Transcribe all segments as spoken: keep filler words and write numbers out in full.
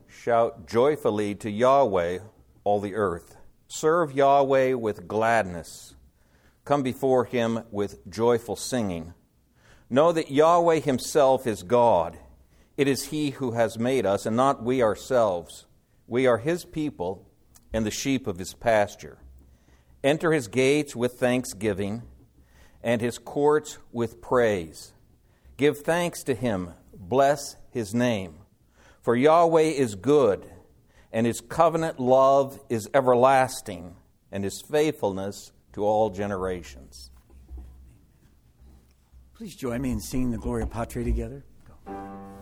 Shout joyfully to Yahweh, all the earth. Serve Yahweh with gladness. Come before him with joyful singing. Know that Yahweh himself is God. It is he who has made us, and not we ourselves. We are his people and the sheep of his pasture. Enter his gates with thanksgiving and his courts with praise. Give thanks to him. Bless his name. For Yahweh is good, and his covenant love is everlasting, and his faithfulness to all generations. Please join me in singing the Gloria Patri together. Go.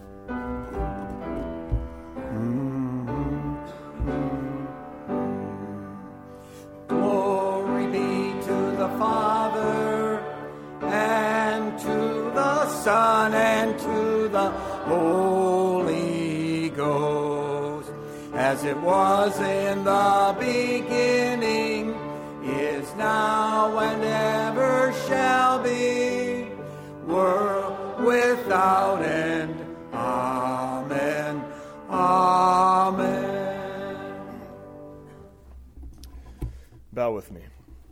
Glory be to the Father, and to the Son, and to the Holy Ghost, as it was in the beginning, is now, and ever shall be, world without end. Amen. Amen. Bow with me.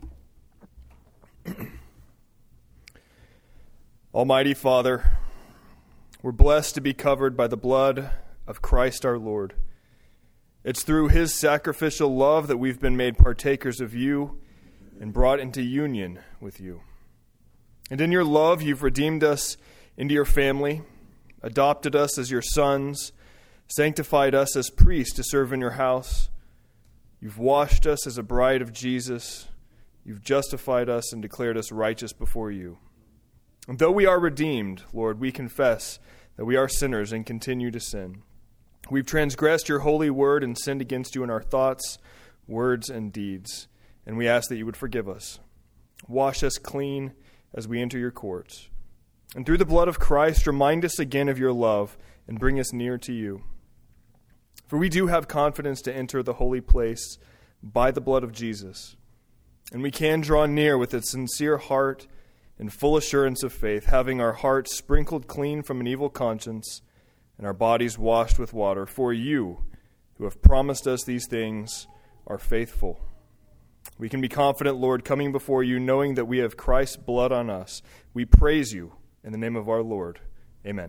Almighty Father, we're blessed to be covered by the blood of Christ our Lord. It's through his sacrificial love that we've been made partakers of you and brought into union with you. And in your love, you've redeemed us into your family, adopted us as your sons, sanctified us as priests to serve in your house. You've washed us as a bride of Jesus. You've justified us and declared us righteous before you. And though we are redeemed, Lord, we confess that we are sinners and continue to sin. We've transgressed your holy word and sinned against you in our thoughts, words, and deeds. And we ask that you would forgive us. Wash us clean as we enter your courts. And through the blood of Christ, remind us again of your love and bring us near to you. For we do have confidence to enter the holy place by the blood of Jesus. And we can draw near with a sincere heart and full assurance of faith, having our hearts sprinkled clean from an evil conscience and our bodies washed with water. For you, who have promised us these things, are faithful. We can be confident, Lord, coming before you, knowing that we have Christ's blood on us. We praise you in the name of our Lord. Amen.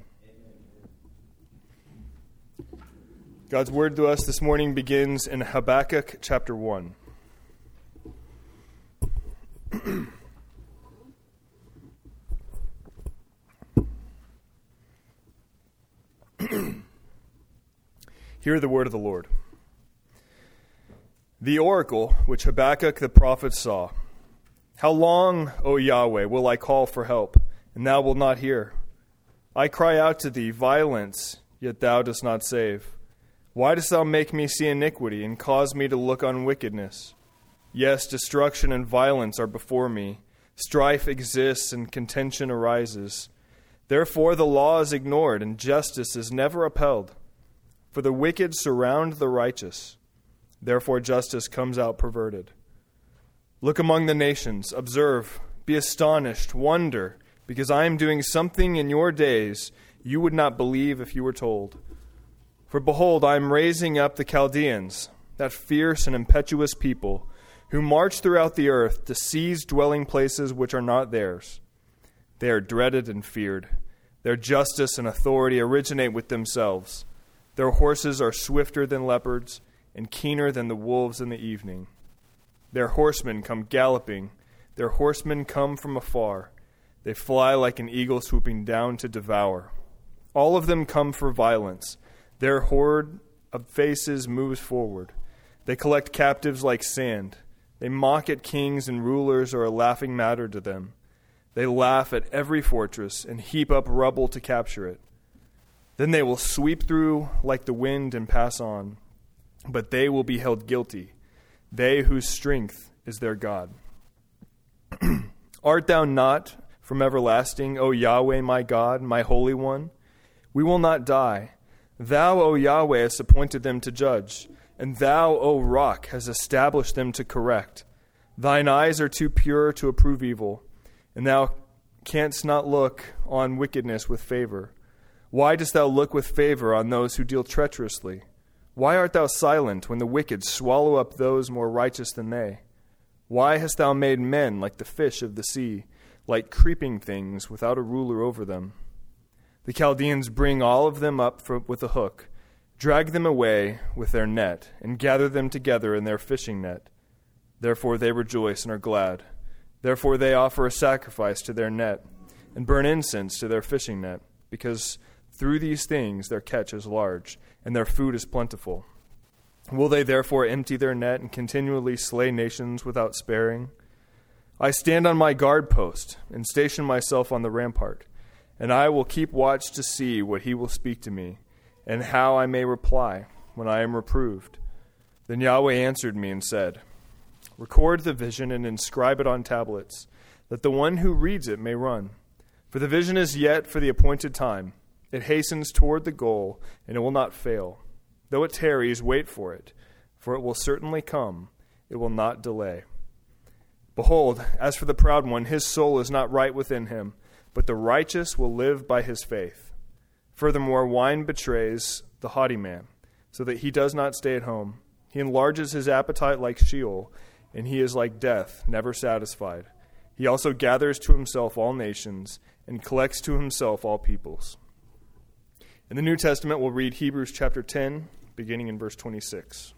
Amen. God's word to us this morning begins in Habakkuk chapter one. Hear the word of the Lord. The oracle which Habakkuk the prophet saw. How long, O Yahweh, will I call for help, and thou wilt not hear? I cry out to thee, violence, yet thou dost not save. Why dost thou make me see iniquity, and cause me to look on wickedness? Yes, destruction and violence are before me. Strife exists, and contention arises. Therefore the law is ignored, and justice is never upheld. For the wicked surround the righteous. Therefore justice comes out perverted. Look among the nations, observe, be astonished, wonder, because I am doing something in your days you would not believe if you were told. For behold, I am raising up the Chaldeans, that fierce and impetuous people, who march throughout the earth to seize dwelling places which are not theirs. They are dreaded and feared. Their justice and authority originate with themselves. Their horses are swifter than leopards and keener than the wolves in the evening. Their horsemen come galloping. Their horsemen come from afar. They fly like an eagle swooping down to devour. All of them come for violence. Their horde of faces moves forward. They collect captives like sand. They mock at kings and rulers are a laughing matter to them. They laugh at every fortress and heap up rubble to capture it. Then they will sweep through like the wind and pass on. But they will be held guilty, they whose strength is their God. Art thou not from everlasting, O Yahweh my God, my Holy One? We will not die. Thou, O Yahweh, hast appointed them to judge, and thou, O Rock, hast established them to correct. Thine eyes are too pure to approve evil, and thou canst not look on wickedness with favor. Why dost thou look with favor on those who deal treacherously? Why art thou silent when the wicked swallow up those more righteous than they? Why hast thou made men like the fish of the sea, like creeping things without a ruler over them? The Chaldeans bring all of them up for, with a hook, drag them away with their net, and gather them together in their fishing net. Therefore they rejoice and are glad. Therefore they offer a sacrifice to their net, and burn incense to their fishing net, because through these things their catch is large, and their food is plentiful. Will they therefore empty their net and continually slay nations without sparing? I stand on my guard post and station myself on the rampart, and I will keep watch to see what he will speak to me, and how I may reply when I am reproved. Then Yahweh answered me and said, Record the vision and inscribe it on tablets, that the one who reads it may run. For the vision is yet for the appointed time. It hastens toward the goal, and it will not fail. Though it tarries, wait for it, for it will certainly come. It will not delay. Behold, as for the proud one, his soul is not right within him, but the righteous will live by his faith. Furthermore, wine betrays the haughty man, so that he does not stay at home. He enlarges his appetite like Sheol, and he is like death, never satisfied. He also gathers to himself all nations, and collects to himself all peoples. In the New Testament, we'll read Hebrews chapter ten, beginning in verse twenty-six.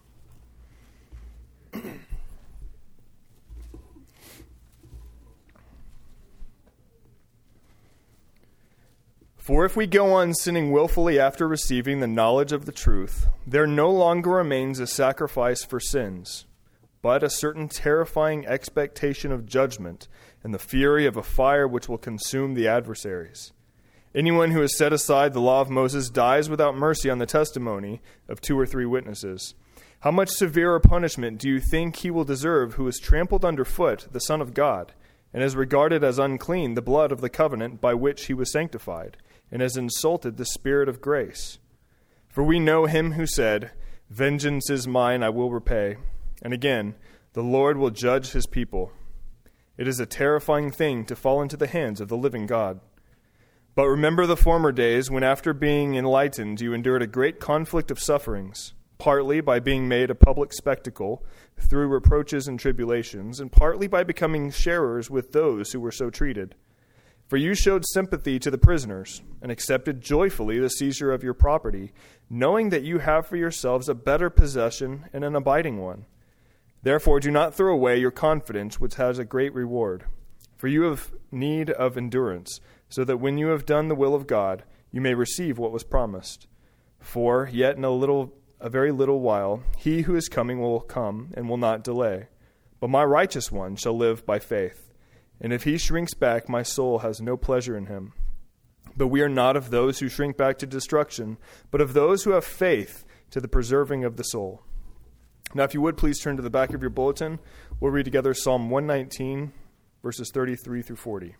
For if we go on sinning willfully after receiving the knowledge of the truth, there no longer remains a sacrifice for sins, but a certain terrifying expectation of judgment and the fury of a fire which will consume the adversaries. Anyone who has set aside the law of Moses dies without mercy on the testimony of two or three witnesses. How much severer punishment do you think he will deserve who has trampled underfoot the Son of God, and has regarded as unclean the blood of the covenant by which he was sanctified, and has insulted the Spirit of grace? For we know him who said, Vengeance is mine, I will repay. And again, the Lord will judge his people. It is a terrifying thing to fall into the hands of the living God. But remember the former days when after being enlightened you endured a great conflict of sufferings, partly by being made a public spectacle through reproaches and tribulations, and partly by becoming sharers with those who were so treated. For you showed sympathy to the prisoners, and accepted joyfully the seizure of your property, knowing that you have for yourselves a better possession and an abiding one. Therefore do not throw away your confidence, which has a great reward. For you have need of endurance, so that when you have done the will of God, you may receive what was promised. For yet in a little, a very little while, he who is coming will come and will not delay. But my righteous one shall live by faith. And if he shrinks back, my soul has no pleasure in him. But we are not of those who shrink back to destruction, but of those who have faith to the preserving of the soul. Now, if you would, please turn to the back of your bulletin. We'll read together Psalm one nineteen, verses thirty-three through forty.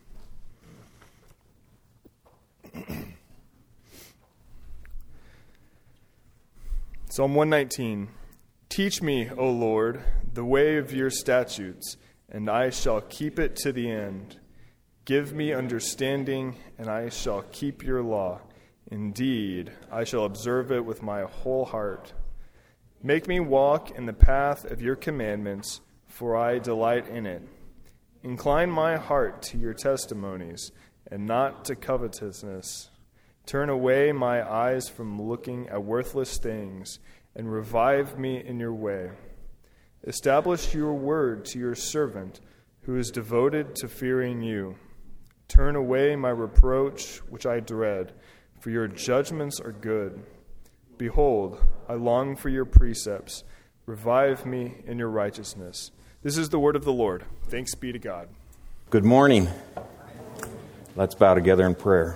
Psalm one nineteen. Teach me, O Lord, the way of your statutes, and I shall keep it to the end. Give me understanding, and I shall keep your law. Indeed, I shall observe it with my whole heart. Make me walk in the path of your commandments, for I delight in it. Incline my heart to your testimonies, and not to covetousness. Turn away my eyes from looking at worthless things, and revive me in your way. Establish your word to your servant, who is devoted to fearing you. Turn away my reproach, which I dread, for your judgments are good. Behold, I long for your precepts. Revive me in your righteousness. This is the word of the Lord. Thanks be to God. Good morning. Let's bow together in prayer.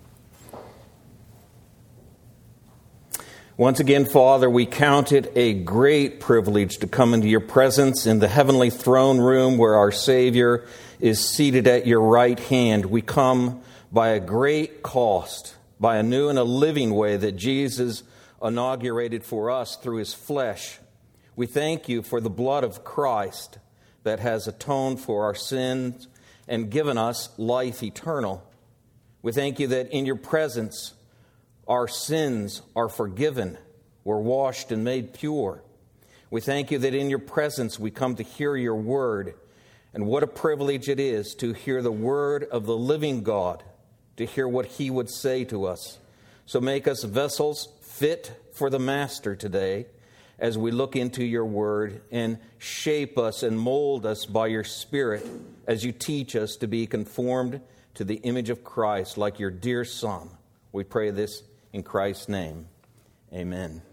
Once again, Father, we count it a great privilege to come into your presence in the heavenly throne room where our Savior is seated at your right hand. We come by a great cost, by a new and a living way that Jesus inaugurated for us through his flesh. We thank you for the blood of Christ that has atoned for our sins and given us life eternal. We thank you that in your presence our sins are forgiven. We're washed and made pure. We thank you that in your presence we come to hear your word. And what a privilege it is to hear the word of the living God, to hear what he would say to us. So make us vessels fit for the Master today as we look into your word, and shape us and mold us by your Spirit as you teach us to be conformed to the image of Christ like your dear Son. We pray this in Christ's name. Amen.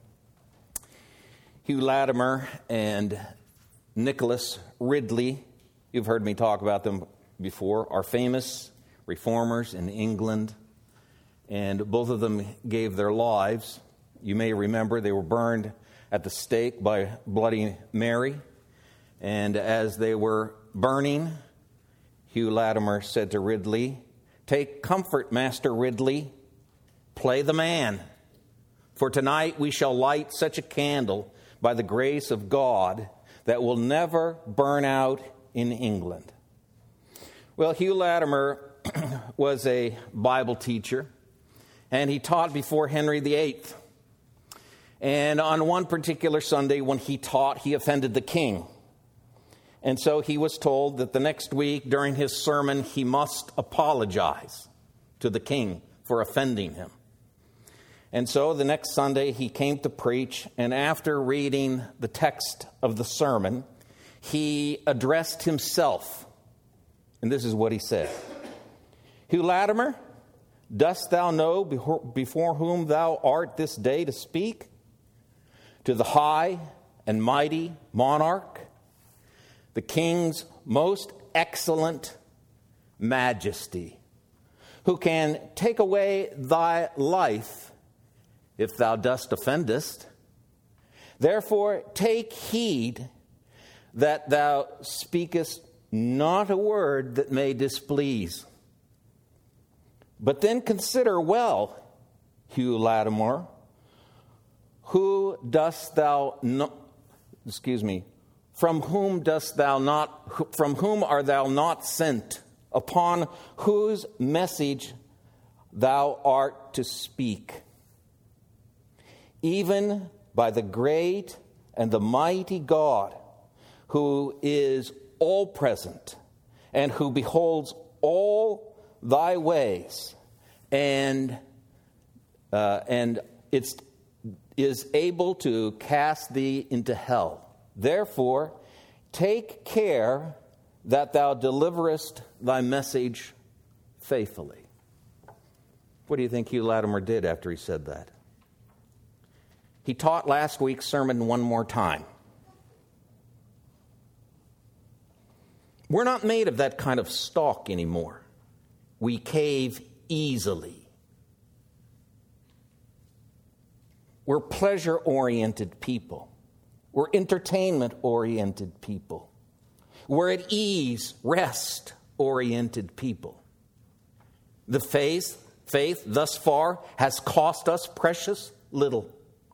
Hugh Latimer and Nicholas Ridley, you've heard me talk about them before, are famous reformers in England, and both of them gave their lives. You may remember they were burned at the stake by Bloody Mary, and as they were burning, Hugh Latimer said to Ridley, "Take comfort, Master Ridley, play the man, for tonight we shall light such a candle by the grace of God that will never burn out in England." Well, Hugh Latimer was a Bible teacher, and he taught before Henry the Eighth. And on one particular Sunday when he taught, he offended the king. And so he was told that the next week during his sermon, he must apologize to the king for offending him. And so the next Sunday he came to preach, and after reading the text of the sermon, he addressed himself. And this is what he said. "Hugh Latimer, dost thou know before whom thou art this day to speak? To the high and mighty monarch, the king's most excellent majesty, who can take away thy life if thou dost offendest. Therefore take heed that thou speakest not a word that may displease. But then consider well, Hugh Latimer, who dost thou not, excuse me, from whom dost thou not, from whom art thou not sent, upon whose message thou art to speak? Even by the great and the mighty God, who is all present, and who beholds all thy ways, and uh, and it's is able to cast thee into hell. Therefore, take care that thou deliverest thy message faithfully." What do you think Hugh Latimer did after he said that? He taught last week's sermon one more time. We're not made of that kind of stock anymore. We cave easily. We're pleasure-oriented people. We're entertainment-oriented people. We're at ease, rest-oriented people. The faith, faith thus far has cost us precious little.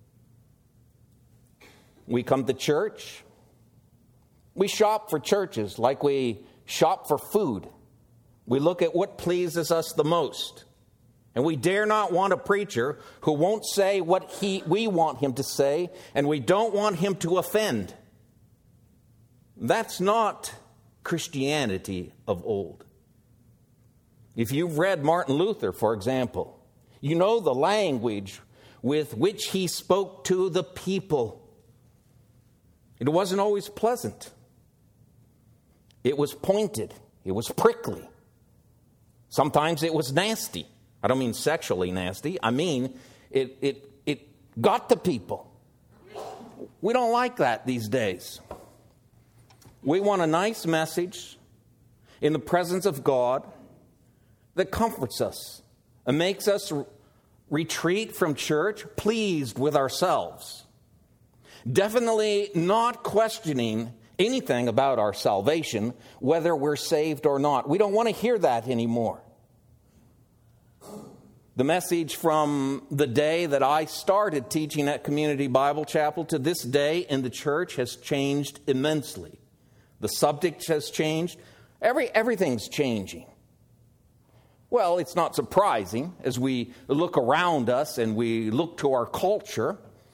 We come to church. We shop for churches like we shop for food. We look at what pleases us the most. And we dare not want a preacher who won't say what he we want him to say, and we don't want him to offend. That's not Christianity of old. If you've read Martin Luther, for example, you know the language with which he spoke to the people. It wasn't always pleasant. It was pointed. It was prickly. Sometimes it was nasty. I don't mean sexually nasty. I mean, it, it, it got to people. We don't like that these days. We want a nice message in the presence of God that comforts us and makes us re- retreat from church pleased with ourselves. Definitely not questioning anything about our salvation, whether we're saved or not. We don't want to hear that anymore. The message from the day that I started teaching at Community Bible Chapel to this day in the church has changed immensely. The subject has changed. Every, everything's changing. Well, it's not surprising as we look around us and we look to our culture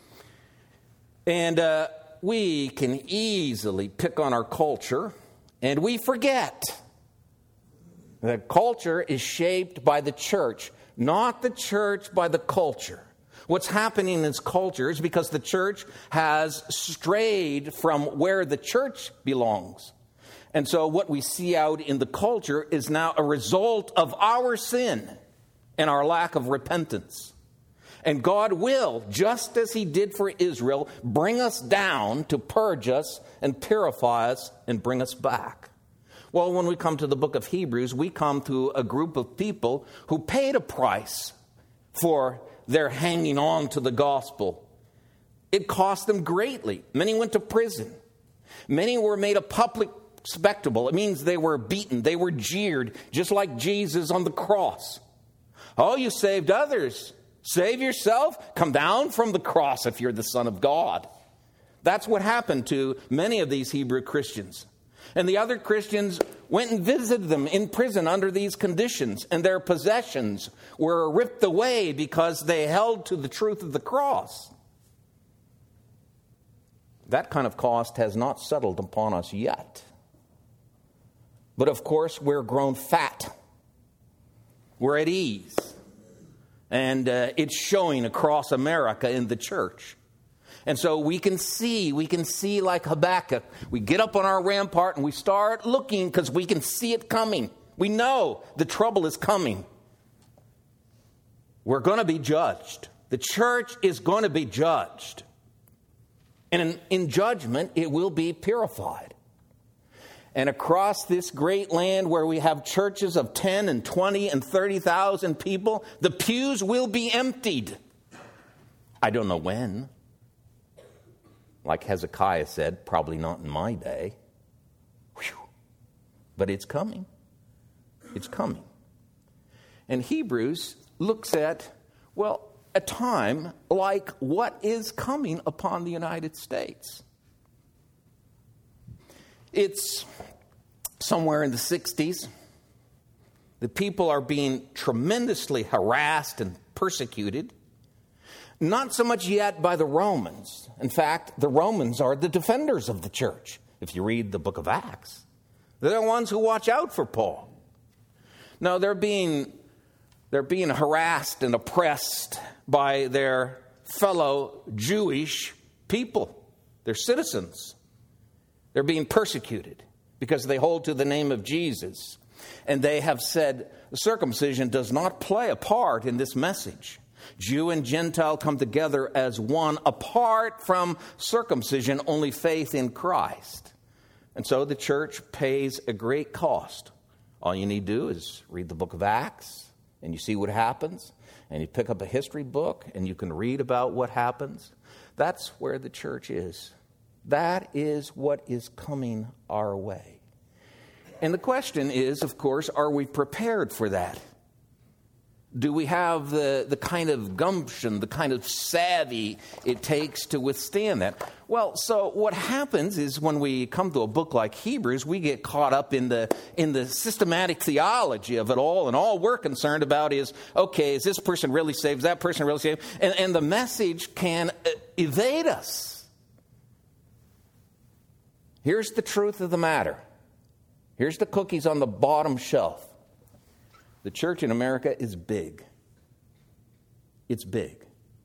And uh, we can easily pick on our culture, and we forget that culture is shaped by the church, not the church by the culture. What's happening in this culture is because the church has strayed from where the church belongs. And so what we see out in the culture is now a result of our sin and our lack of repentance. And God will, just as he did for Israel, bring us down to purge us and purify us and bring us back. Well, when we come to the book of Hebrews, we come to a group of people who paid a price for their hanging on to the gospel. It cost them greatly. Many went to prison. Many were made a public spectacle. It means they were beaten. They were jeered, just like Jesus on the cross. Oh, you saved others. Save yourself. Come down from the cross if you're the Son of God. That's what happened to many of these Hebrew Christians. And the other Christians went and visited them in prison under these conditions, and their possessions were ripped away because they held to the truth of the cross. That kind of cost has not settled upon us yet. But of course, we're grown fat. We're at ease. And uh, it's showing across America in the church. And so we can see, we can see like Habakkuk. We get up on our rampart and we start looking because we can see it coming. We know the trouble is coming. We're going to be judged. The church is going to be judged. And in, in judgment, it will be purified. And across this great land where we have churches of ten and twenty and thirty thousand people, the pews will be emptied. I don't know when. Like Hezekiah said, probably not in my day. Whew. But it's coming. It's coming. And Hebrews looks at, well, a time like what is coming upon the United States. It's somewhere in the sixties. The people are being tremendously harassed and persecuted. Not so much yet by the Romans. In fact, the Romans are the defenders of the church. If you read the book of Acts, they're the ones who watch out for Paul. No, they're being, they're being harassed and oppressed by their fellow Jewish people, their citizens. They're being persecuted because they hold to the name of Jesus. And they have said circumcision does not play a part in this message. Jew and Gentile come together as one. Apart from circumcision, only faith in Christ. And so the church pays a great cost. All you need to do is read the book of Acts, and you see what happens. And you pick up a history book, and you can read about what happens. That's where the church is. That is what is coming our way. And the question is, of course, are we prepared for that? Do we have the, the kind of gumption, the kind of savvy it takes to withstand that? Well, so what happens is when we come to a book like Hebrews, we get caught up in the in the systematic theology of it all, and all we're concerned about is, okay, is this person really saved? Is that person really saved? And, and the message can evade us. Here's the truth of the matter. Here's the cookies on the bottom shelf. The church in America is big. It's big.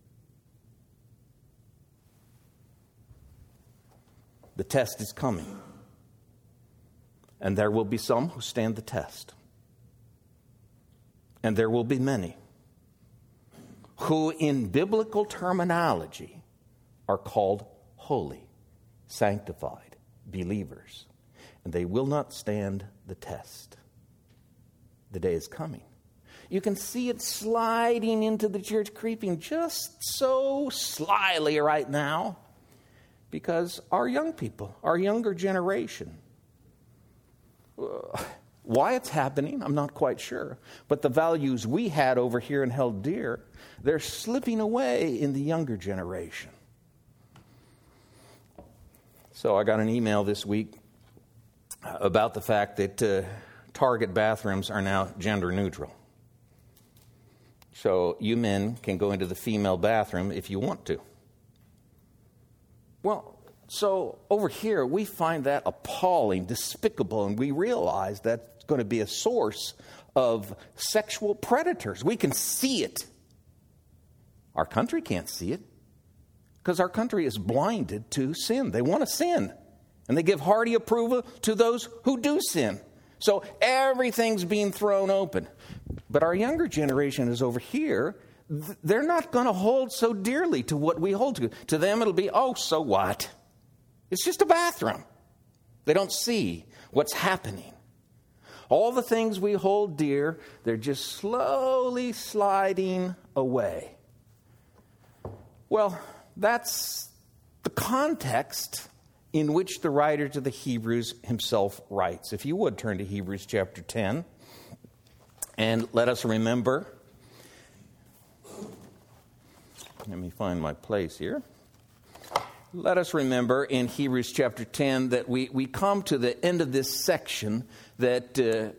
The test is coming. And there will be some who stand the test. And there will be many who, in biblical terminology, are called holy, sanctified believers. And they will not stand the test. The day is coming. You can see it sliding into the church, creeping just so slyly right now, because our young people, our younger generation, uh, why it's happening, I'm not quite sure. But the values we had over here and held dear, they're slipping away in the younger generation. So I got an email this week about the fact that uh, Target bathrooms are now gender neutral. So you men can go into the female bathroom if you want to. Well, so over here we find that appalling, despicable, and we realize that's going to be a source of sexual predators. We can see it. Our country can't see it because our country is blinded to sin. They want to sin, and they give hearty approval to those who do sin. So everything's being thrown open. But our younger generation is over here. They're not going to hold so dearly to what we hold to. To them, it'll be, oh, so what? It's just a bathroom. They don't see what's happening. All the things we hold dear, they're just slowly sliding away. Well, that's the context in which the writer to the Hebrews himself writes. If you would turn to Hebrews chapter ten, and let us remember. Let me find my place here. Let us remember in Hebrews chapter ten that we, we come to the end of this section that uh,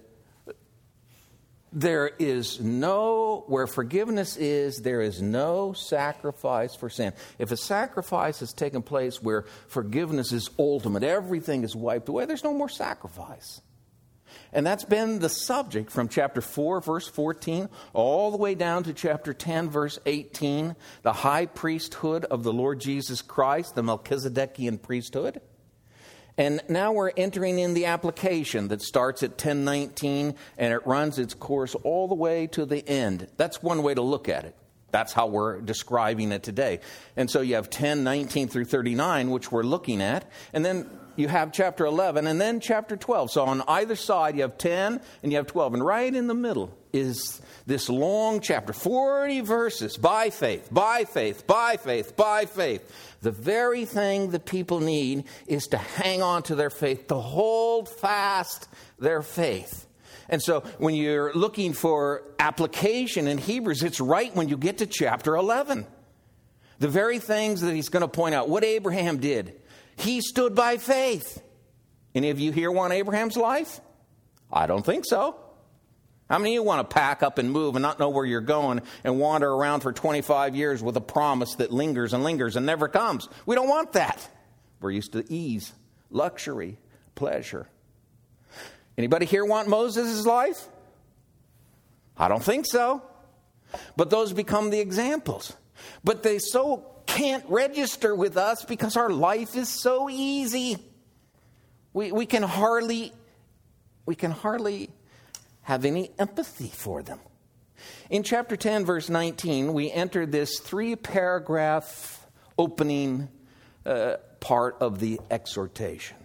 there is no, where forgiveness is, there is no sacrifice for sin. If a sacrifice has taken place where forgiveness is ultimate, everything is wiped away, there's no more sacrifice. And that's been the subject from chapter four, verse fourteen, all the way down to chapter ten, verse eighteen, the high priesthood of the Lord Jesus Christ, the Melchizedekian priesthood. And now we're entering in the application that starts at ten nineteen and it runs its course all the way to the end. That's one way to look at it. That's how we're describing it today. And so you have ten nineteen through thirty-nine, which we're looking at, and then you have chapter eleven and then chapter twelve. So on either side you have ten and you have twelve. And right in the middle is this long chapter, forty verses, by faith, by faith, by faith, by faith. The very thing the people need is to hang on to their faith, to hold fast their faith. And so when you're looking for application in Hebrews, it's right when you get to chapter eleven. The very things that he's going to point out, what Abraham did. He stood by faith. Any of you here want Abraham's life? I don't think so. How many of you want to pack up and move and not know where you're going and wander around for twenty-five years with a promise that lingers and lingers and never comes? We don't want that. We're used to ease, luxury, pleasure. Anybody here want Moses' life? I don't think so. But those become the examples. But they so can't register with us because our life is so easy. We we can hardly we can hardly have any empathy for them. In chapter ten, verse nineteen, we enter this three-paragraph opening uh, part of the exhortation.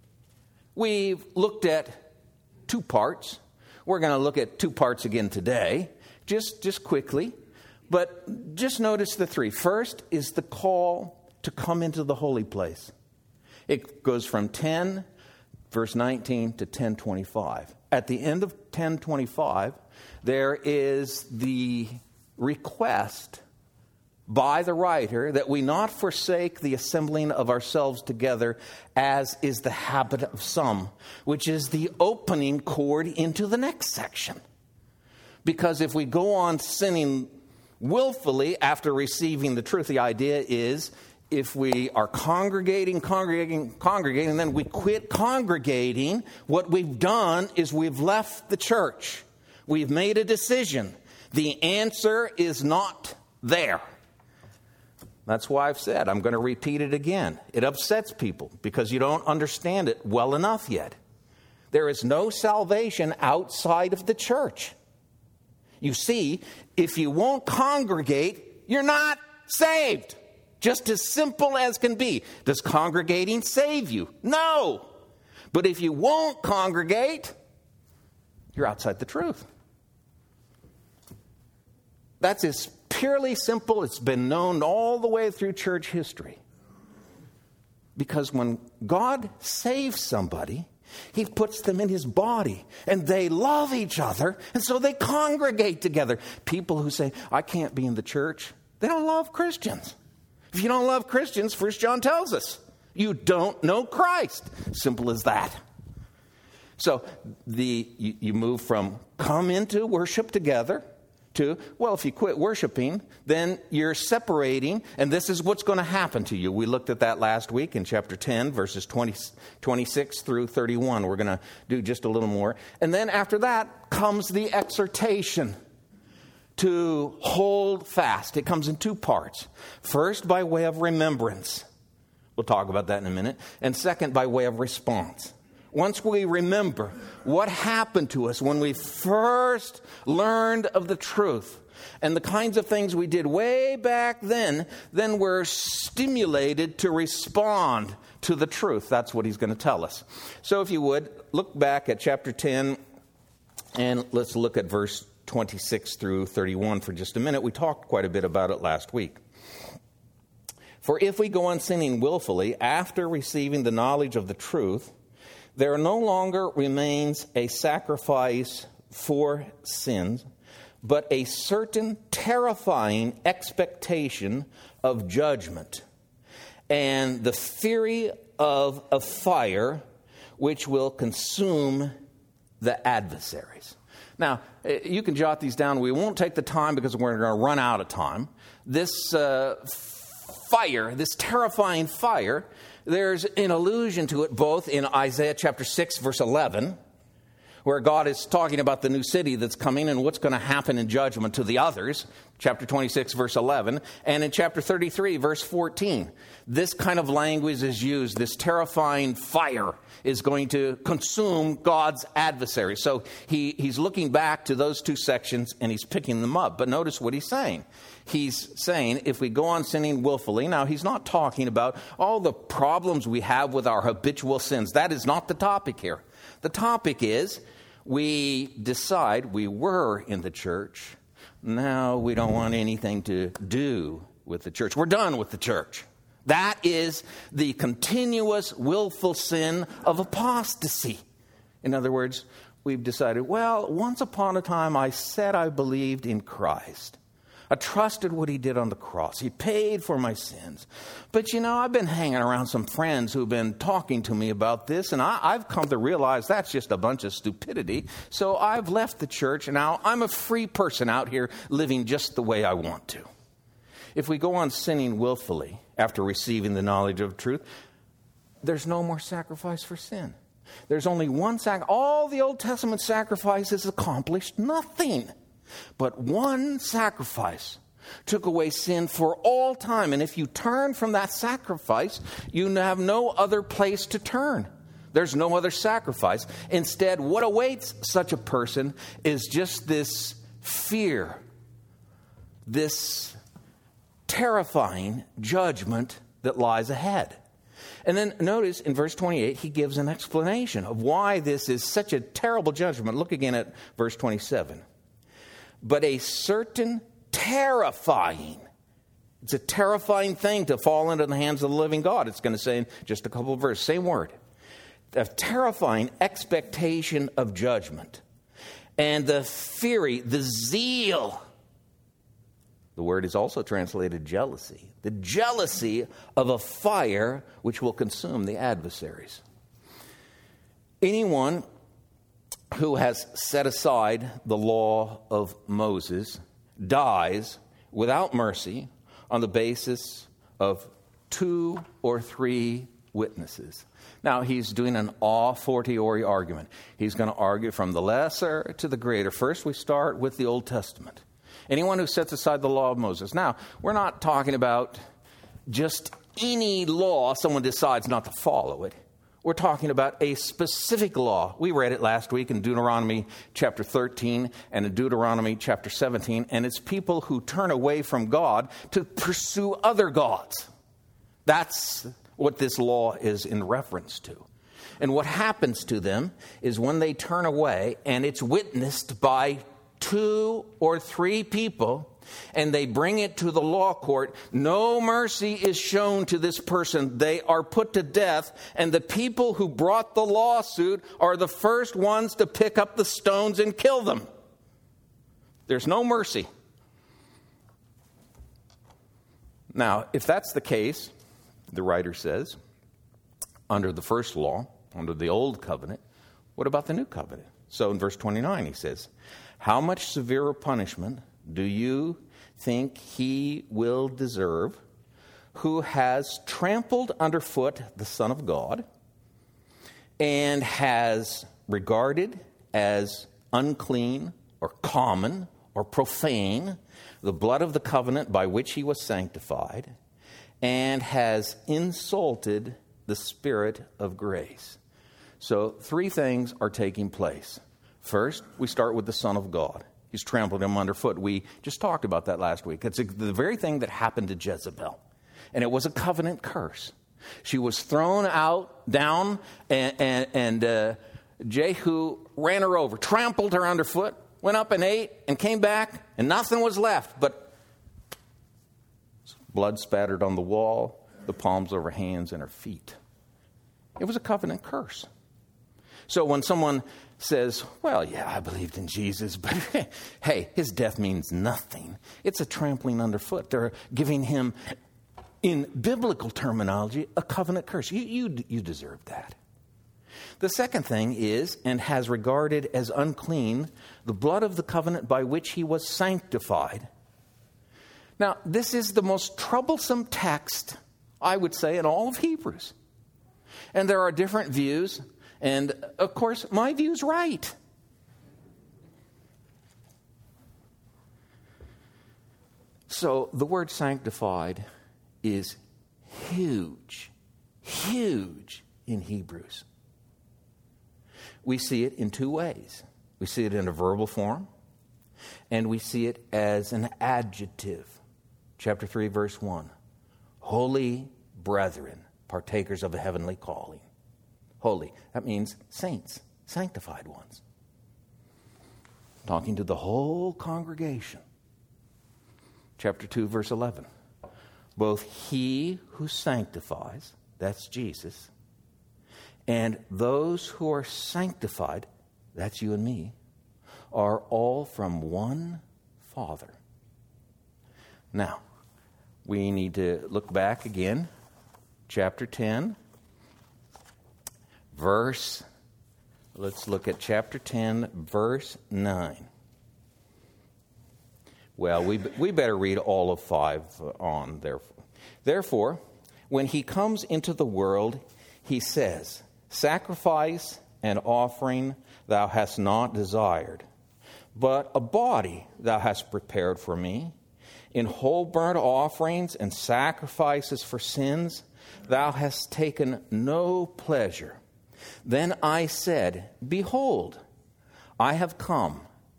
We've looked at two parts. We're going to look at two parts again today, just just quickly. But just notice the three. First is the call to come into the holy place. It goes from ten, verse nineteen, to ten twenty-five. At the end of ten twenty-five, there is the request by the writer that we not forsake the assembling of ourselves together, as is the habit of some, which is the opening chord into the next section. Because if we go on sinning willfully after receiving the truth, the idea is if we are congregating, congregating, congregating, then we quit congregating, what we've done is we've left the church. We've made a decision. The answer is not there. That's why I've said, I'm going to repeat it again. It upsets people because you don't understand it well enough yet. There is no salvation outside of the church. You see, if you won't congregate, you're not saved. Just as simple as can be. Does congregating save you? No. But if you won't congregate, you're outside the truth. That's as purely simple. It's been known all the way through church history. Because when God saves somebody, He puts them in His body, and they love each other, and so they congregate together. People who say, I can't be in the church, they don't love Christians. If you don't love Christians, First John tells us, you don't know Christ. Simple as that. So the you, you move from come into worship together to, well, if you quit worshiping, then you're separating, and this is what's going to happen to you. We looked at that last week in chapter ten, verses twenty, twenty-six through thirty-one. We're going to do just a little more. And then after that comes the exhortation to hold fast. It comes in two parts. First, by way of remembrance. We'll talk about that in a minute. And second, by way of response. Once we remember what happened to us when we first learned of the truth and the kinds of things we did way back then, then we're stimulated to respond to the truth. That's what he's going to tell us. So if you would, look back at chapter ten, and let's look at verse twenty-six through thirty-one for just a minute. We talked quite a bit about it last week. For if we go on sinning willfully after receiving the knowledge of the truth, there no longer remains a sacrifice for sins, but a certain terrifying expectation of judgment and the fury of a fire which will consume the adversaries. Now, you can jot these down. We won't take the time because we're going to run out of time. This uh, fire, this terrifying fire, there's an allusion to it both in Isaiah chapter six, verse eleven, where God is talking about the new city that's coming and what's going to happen in judgment to the others, chapter twenty-six, verse eleven, and in chapter thirty-three, verse fourteen. This kind of language is used. This terrifying fire is going to consume God's adversaries. So he, he's looking back to those two sections and he's picking them up. But notice what he's saying. He's saying if we go on sinning willfully, now he's not talking about all the problems we have with our habitual sins. That is not the topic here. The topic is we decide we were in the church. Now we don't want anything to do with the church. We're done with the church. That is the continuous willful sin of apostasy. In other words, we've decided, well, once upon a time I said I believed in Christ. I trusted what he did on the cross. He paid for my sins. But, you know, I've been hanging around some friends who've been talking to me about this, and I, I've come to realize that's just a bunch of stupidity. So I've left the church, and now I'm a free person out here living just the way I want to. If we go on sinning willfully after receiving the knowledge of truth, there's no more sacrifice for sin. There's only one sacrifice. All the Old Testament sacrifices accomplished nothing. But one sacrifice took away sin for all time. And if you turn from that sacrifice, you have no other place to turn. There's no other sacrifice. Instead, what awaits such a person is just this fear, this terrifying judgment that lies ahead. And then notice in verse twenty-eight, he gives an explanation of why this is such a terrible judgment. Look again at verse twenty-seven. But a certain terrifying, it's a terrifying thing to fall into the hands of the living God. It's going to say in just a couple of verses, same word. A terrifying expectation of judgment. And the fury, the zeal. The word is also translated jealousy. The jealousy of a fire which will consume the adversaries. Anyone who has set aside the law of Moses dies without mercy on the basis of two or three witnesses. Now, he's doing an a fortiori argument. He's going to argue from the lesser to the greater. First, we start with the Old Testament. Anyone who sets aside the law of Moses. Now, we're not talking about just any law someone decides not to follow it. We're talking about a specific law. We read it last week in Deuteronomy chapter thirteen and in Deuteronomy chapter seventeen. And it's people who turn away from God to pursue other gods. That's what this law is in reference to. And what happens to them is when they turn away, and it's witnessed by two or three people, and they bring it to the law court, no mercy is shown to this person. They are put to death, and the people who brought the lawsuit are the first ones to pick up the stones and kill them. There's no mercy. Now, if that's the case, the writer says, under the first law, under the old covenant, what about the new covenant? So in verse twenty-nine he says, how much severer punishment do you think he will deserve, who has trampled underfoot the Son of God and has regarded as unclean or common or profane the blood of the covenant by which he was sanctified, and has insulted the Spirit of grace? So three things are taking place. First, we start with the Son of God. He's trampled him underfoot. We just talked about that last week. It's the very thing that happened to Jezebel. And it was a covenant curse. She was thrown out, down, and, and, and uh, Jehu ran her over, trampled her underfoot, went up and ate, and came back, and nothing was left but blood spattered on the wall, the palms of her hands and her feet. It was a covenant curse. So when someone says, well, yeah, I believed in Jesus, but hey, his death means nothing. It's a trampling underfoot. They're giving him, in biblical terminology, a covenant curse. You, you, you deserve that. The second thing is, and has regarded as unclean the blood of the covenant by which he was sanctified. Now, this is the most troublesome text, I would say, in all of Hebrews. And there are different views. And, of course, my view's right. So the word sanctified is huge, huge in Hebrews. We see it in two ways. We see it in a verbal form, and we see it as an adjective. Chapter three, verse one. Holy brethren, partakers of a heavenly calling. Holy, that means saints, sanctified ones. Talking to the whole congregation. Chapter two, verse eleven. Both he who sanctifies, that's Jesus, and those who are sanctified, that's you and me, are all from one Father. Now, we need to look back again. Chapter ten. Verse, let's look at chapter ten, verse nine. Well, we we better read all of five on, therefore. Therefore, when he comes into the world, he says, sacrifice and offering thou hast not desired, but a body thou hast prepared for me. In whole burnt offerings and sacrifices for sins thou hast taken no pleasure. Then I said, behold, I have come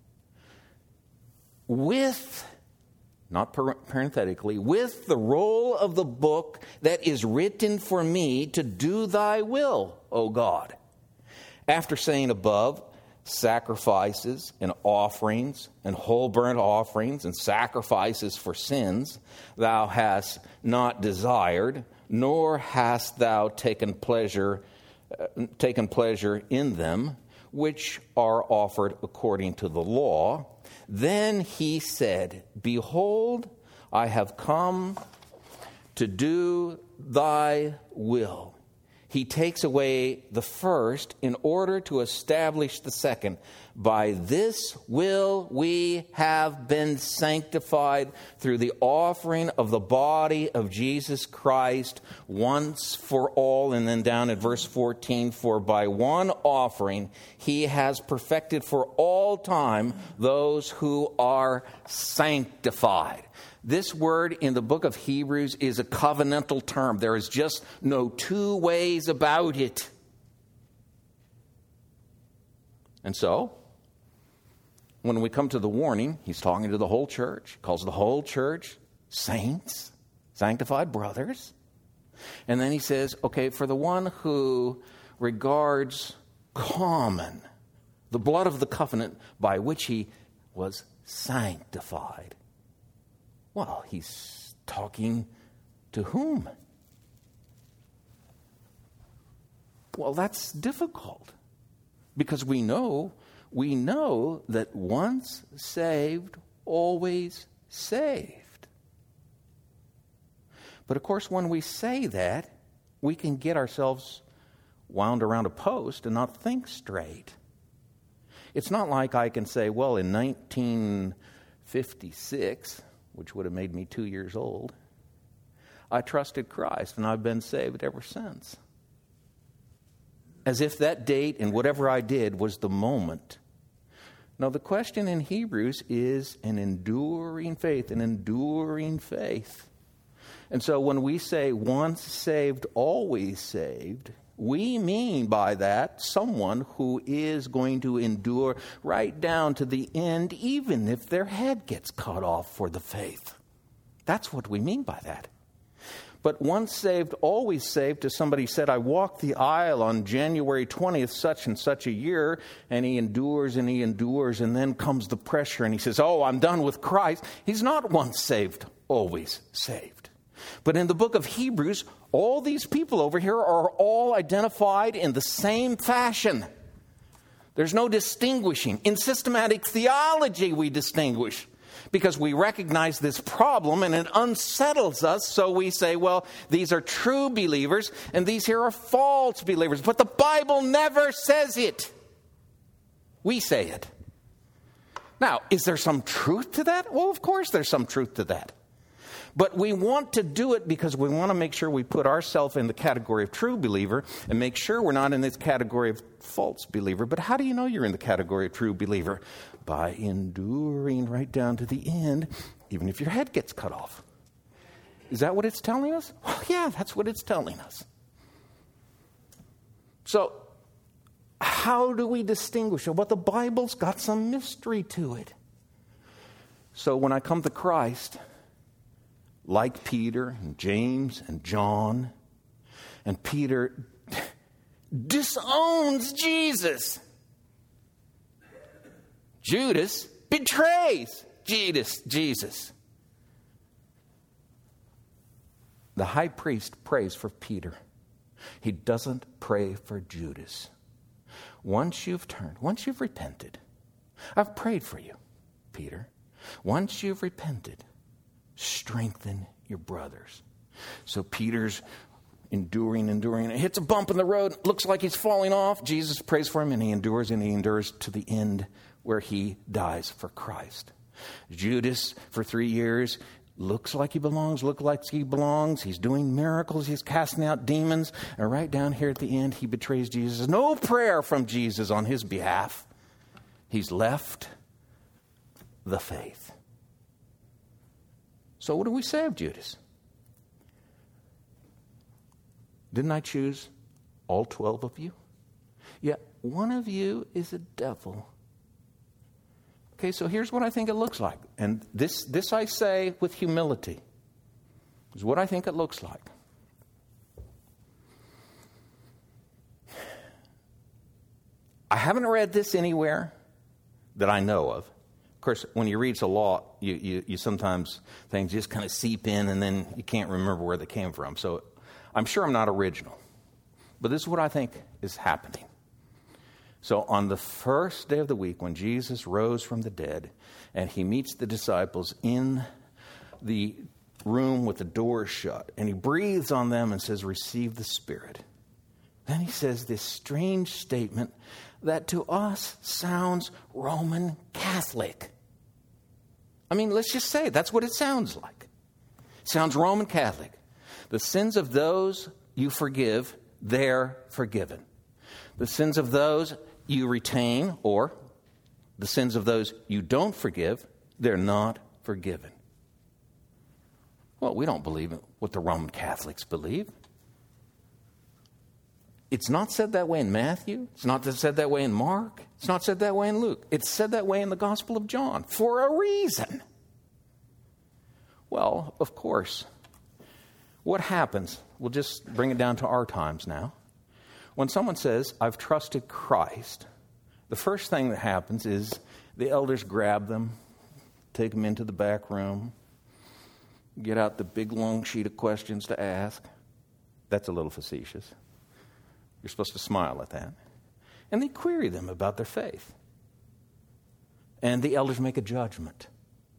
with, not parenthetically, with the roll of the book that is written for me to do thy will, O God. After saying above, sacrifices and offerings and whole burnt offerings and sacrifices for sins thou hast not desired, nor hast thou taken pleasure Uh, taken pleasure in them, which are offered according to the law. Then he said, behold, I have come to do thy will. He takes away the first in order to establish the second. By this will we have been sanctified through the offering of the body of Jesus Christ once for all. And then down at verse fourteen, for by one offering he has perfected for all time those who are sanctified. This word in the book of Hebrews is a covenantal term. There is just no two ways about it. And so, when we come to the warning, he's talking to the whole church, calls the whole church saints, sanctified brothers. And then he says, okay, for the one who regards common, the blood of the covenant by which he was sanctified. Well, he's talking to whom? Well, that's difficult because we know, we know that once saved, always saved. But of course, when we say that, we can get ourselves wound around a post and not think straight. It's not like I can say, well, in nineteen fifty-six, which would have made me two years old, I trusted Christ, and I've been saved ever since. As if that date and whatever I did was the moment. Now, the question in Hebrews is an enduring faith, an enduring faith. And so when we say once saved, always saved, we mean by that someone who is going to endure right down to the end, even if their head gets cut off for the faith. That's what we mean by that. But once saved, always saved, as somebody said, I walked the aisle on January twentieth, such and such a year, and he endures and he endures, and then comes the pressure, and he says, oh, I'm done with Christ. He's not once saved, always saved. But in the book of Hebrews, all these people over here are all identified in the same fashion. There's no distinguishing. In systematic theology, we distinguish, because we recognize this problem and it unsettles us. So we say, well, these are true believers and these here are false believers. But the Bible never says it. We say it. Now, is there some truth to that? Well, of course there's some truth to that. But we want to do it because we want to make sure we put ourselves in the category of true believer and make sure we're not in this category of false believer. But how do you know you're in the category of true believer? By enduring right down to the end, even if your head gets cut off. Is that what it's telling us? Well, yeah, that's what it's telling us. So, how do we distinguish it? Well, the Bible's got some mystery to it. So when I come to Christ, like Peter and James and John, and Peter disowns Jesus. Judas betrays Jesus. Jesus. The high priest prays for Peter. He doesn't pray for Judas. Once you've turned, once you've repented, I've prayed for you, Peter. Once you've repented, strengthen your brothers. So Peter's enduring, enduring. It hits a bump in the road. Looks like he's falling off. Jesus prays for him, and he endures, and he endures to the end where he dies for Christ. Judas, for three years, looks like he belongs, looks like he belongs. He's doing miracles. He's casting out demons. And right down here at the end, he betrays Jesus. No prayer from Jesus on his behalf. He's left the faith. So what do we say of Judas? Didn't I choose all twelve of you? Yet one of you is a devil. Okay, so here's what I think it looks like. And this, this I say with humility. Is what I think it looks like. I haven't read this anywhere that I know of. Of course, when you read a lot, you, you, you sometimes things just kind of seep in and then you can't remember where they came from. So I'm sure I'm not original. But this is what I think is happening. So on the first day of the week, when Jesus rose from the dead and he meets the disciples in the room with the doors shut, and he breathes on them and says, receive the Spirit. Then he says this strange statement that to us sounds Roman Catholic. I mean, let's just say it. That's what it sounds like. It sounds Roman Catholic. The sins of those you forgive, they're forgiven. The sins of those you retain, or the sins of those you don't forgive, they're not forgiven. Well, we don't believe what the Roman Catholics believe. It's not said that way in Matthew. It's not said that way in Mark. It's not said that way in Luke. It's said that way in the Gospel of John for a reason. Well, of course, what happens? We'll just bring it down to our times now. When someone says, I've trusted Christ, the first thing that happens is the elders grab them, take them into the back room, get out the big long sheet of questions to ask. That's a little facetious. You're supposed to smile at that. And they query them about their faith. And the elders make a judgment.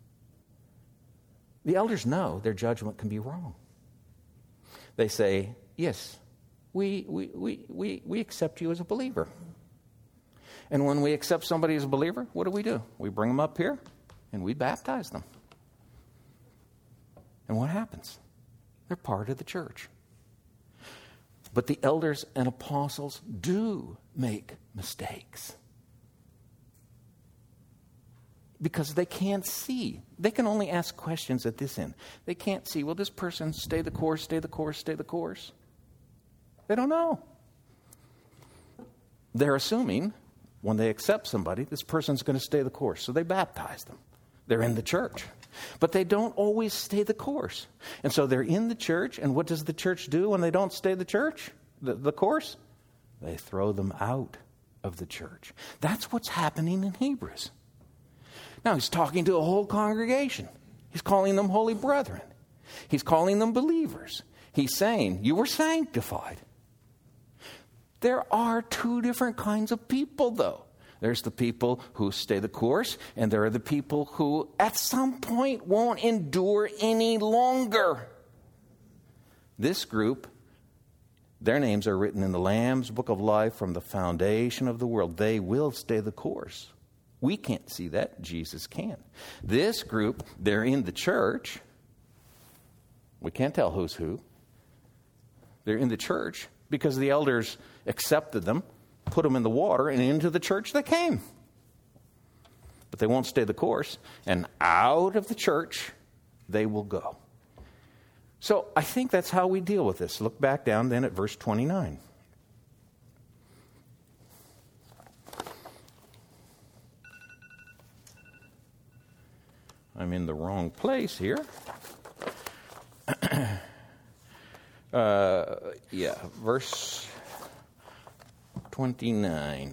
The elders know their judgment can be wrong. They say, yes, we, we, we, we, we accept you as a believer. And when we accept somebody as a believer, what do we do? We bring them up here and we baptize them. And what happens? They're part of the church. But the elders and apostles do make mistakes. Because they can't see. They can only ask questions at this end. They can't see, will this person stay the course, stay the course, stay the course? They don't know. They're assuming when they accept somebody, this person's going to stay the course. So they baptize them. They're in the church. But they don't always stay the course. And so they're in the church, and what does the church do when they don't stay the church, the, the course? They throw them out of the church. That's what's happening in Hebrews. Now, he's talking to a whole congregation. He's calling them holy brethren. He's calling them believers. He's saying, you were sanctified. There are two different kinds of people, though. There's the people who stay the course, and there are the people who at some point won't endure any longer. This group, their names are written in the Lamb's Book of Life from the foundation of the world. They will stay the course. We can't see that. Jesus can. This group, they're in the church. We can't tell who's who. They're in the church because the elders accepted them, put them in the water, and into the church they came. But they won't stay the course, and out of the church they will go. So I think that's how we deal with this. Look back down then at verse twenty-nine. I'm in the wrong place here. uh, yeah, verse twenty-nine.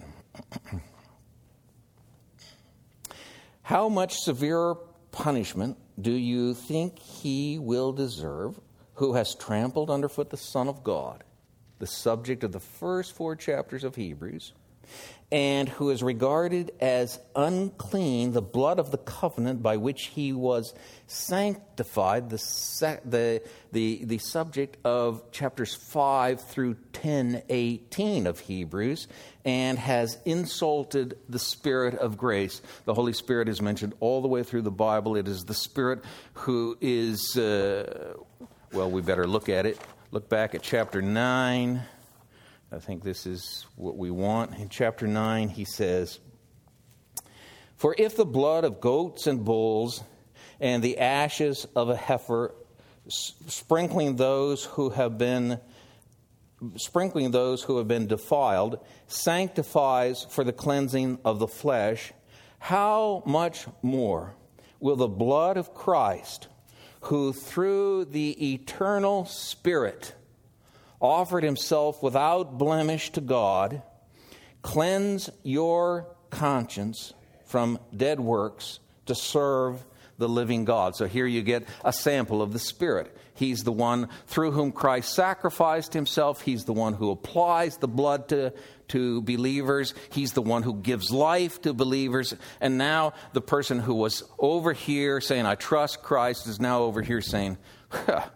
How much severer punishment do you think he will deserve who has trampled underfoot the Son of God, the subject of the first four chapters of Hebrews, and who is regarded as unclean the blood of the covenant by which he was sanctified, the the the, the subject of chapters five through ten, eighteen of Hebrews, and has insulted the Spirit of grace. The Holy Spirit is mentioned all the way through the Bible. It is the Spirit who is, uh, well, we better look at it. Look back at chapter nine. I think this is what we want. In chapter nine, he says, for if the blood of goats and bulls and the ashes of a heifer, sprinkling those who have been sprinkling those who have been defiled, sanctifies for the cleansing of the flesh, how much more will the blood of Christ, who through the eternal Spirit offered himself without blemish to God, cleanse your conscience from dead works to serve the living God. So here you get a sample of the Spirit. He's the one through whom Christ sacrificed himself. He's the one who applies the blood to, to believers. He's the one who gives life to believers. And now the person who was over here saying, I trust Christ, is now over here saying, huh,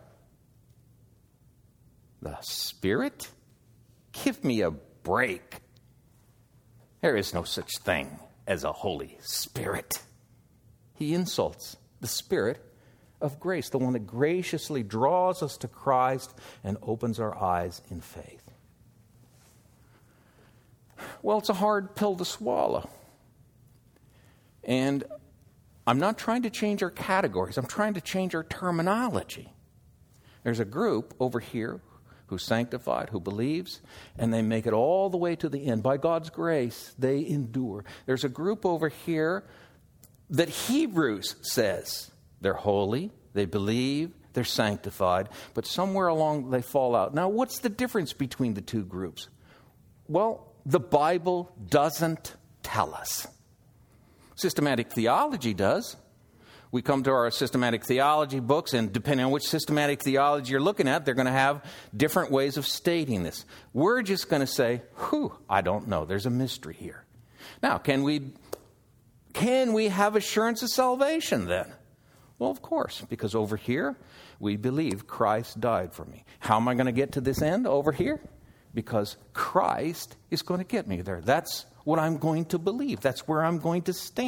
the Spirit? Give me a break. There is no such thing as a Holy Spirit. He insults the Spirit of grace, the one that graciously draws us to Christ and opens our eyes in faith. Well, it's a hard pill to swallow. And I'm not trying to change our categories. I'm trying to change our terminology. There's a group over here who's sanctified, who believes, and they make it all the way to the end. By God's grace, they endure. There's a group over here that Hebrews says they're holy, they believe, they're sanctified, but somewhere along they fall out. Now, what's the difference between the two groups? Well, the Bible doesn't tell us. Systematic theology does. We come to our systematic theology books, and depending on which systematic theology you're looking at, they're going to have different ways of stating this. We're just going to say, whew, I don't know. There's a mystery here. Now, can we, can we have assurance of salvation then? Well, of course, because over here, we believe Christ died for me. How am I going to get to this end over here? Because Christ is going to get me there. That's what I'm going to believe. That's where I'm going to stand.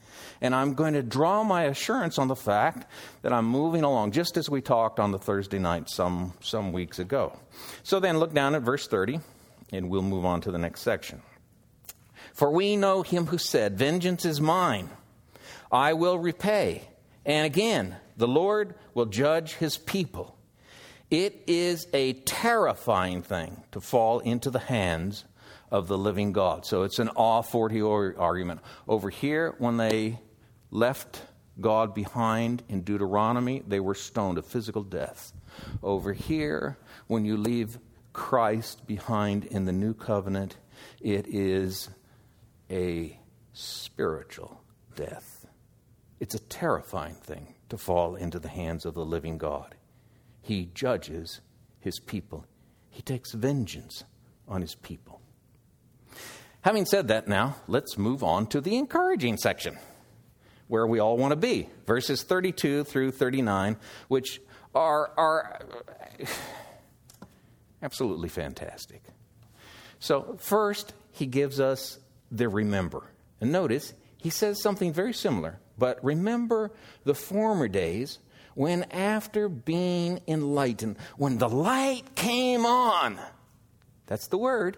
And I'm going to draw my assurance on the fact that I'm moving along, just as we talked on the Thursday night some, some weeks ago. So then look down at verse thirty, and we'll move on to the next section. For we know him who said, vengeance is mine, I will repay. And again, the Lord will judge his people. It is a terrifying thing to fall into the hands of the living God. So it's an a fortiori argument. Over here, when they left God behind in Deuteronomy, they were stoned to physical death. Over here, when you leave Christ behind in the new covenant, it is a spiritual death. It's a terrifying thing to fall into the hands of the living God. He judges his people. He takes vengeance on his people. Having said that now, let's move on to the encouraging section, where we all want to be. Verses thirty-two through thirty-nine, which are, are absolutely fantastic. So first, he gives us the remember. And notice, he says something very similar. But remember the former days when after being enlightened, when the light came on, that's the word.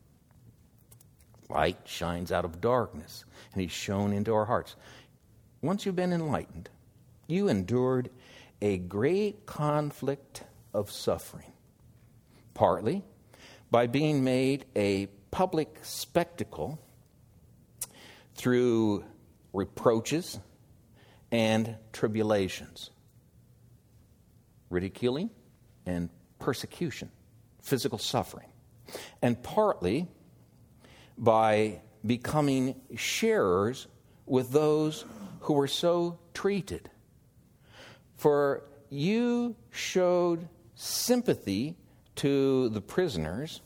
Light shines out of darkness, and he's shone into our hearts. Once you've been enlightened, you endured a great conflict of suffering, partly by being made a public spectacle through reproaches and tribulations, ridiculing and persecution, physical suffering, and partly by becoming sharers with those who were so treated. For you showed sympathy to the prisoners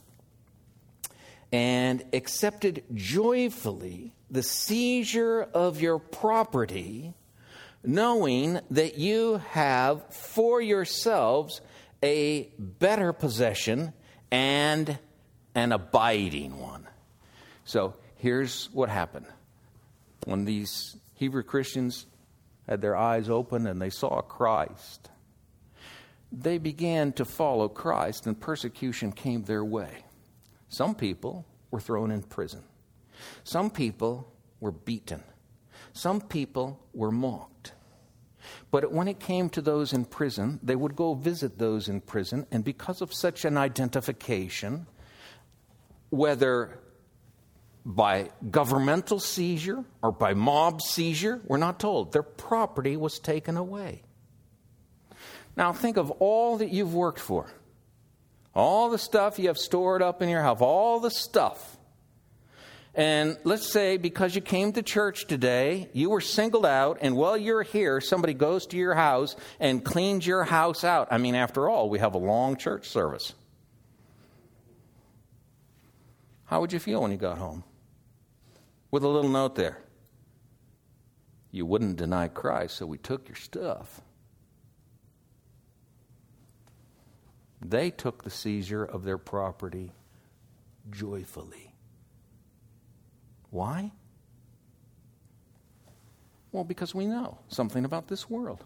and accepted joyfully the seizure of your property, knowing that you have for yourselves a better possession and an abiding one. So here's what happened. When these Hebrew Christians had their eyes open and they saw Christ, they began to follow Christ, and persecution came their way. Some people were thrown in prison. Some people were beaten. Some people were mocked. But when it came to those in prison, they would go visit those in prison, and because of such an identification, whether by governmental seizure or by mob seizure, we're not told, their property was taken away. Now think of all that you've worked for. All the stuff you have stored up in your house, all the stuff. And let's say because you came to church today, you were singled out, and while you're here, somebody goes to your house and cleans your house out. I mean, after all, we have a long church service. How would you feel when you got home? With a little note there. You wouldn't deny Christ, so we took your stuff. They took the seizure of their property joyfully. Why? Well, because we know something about this world.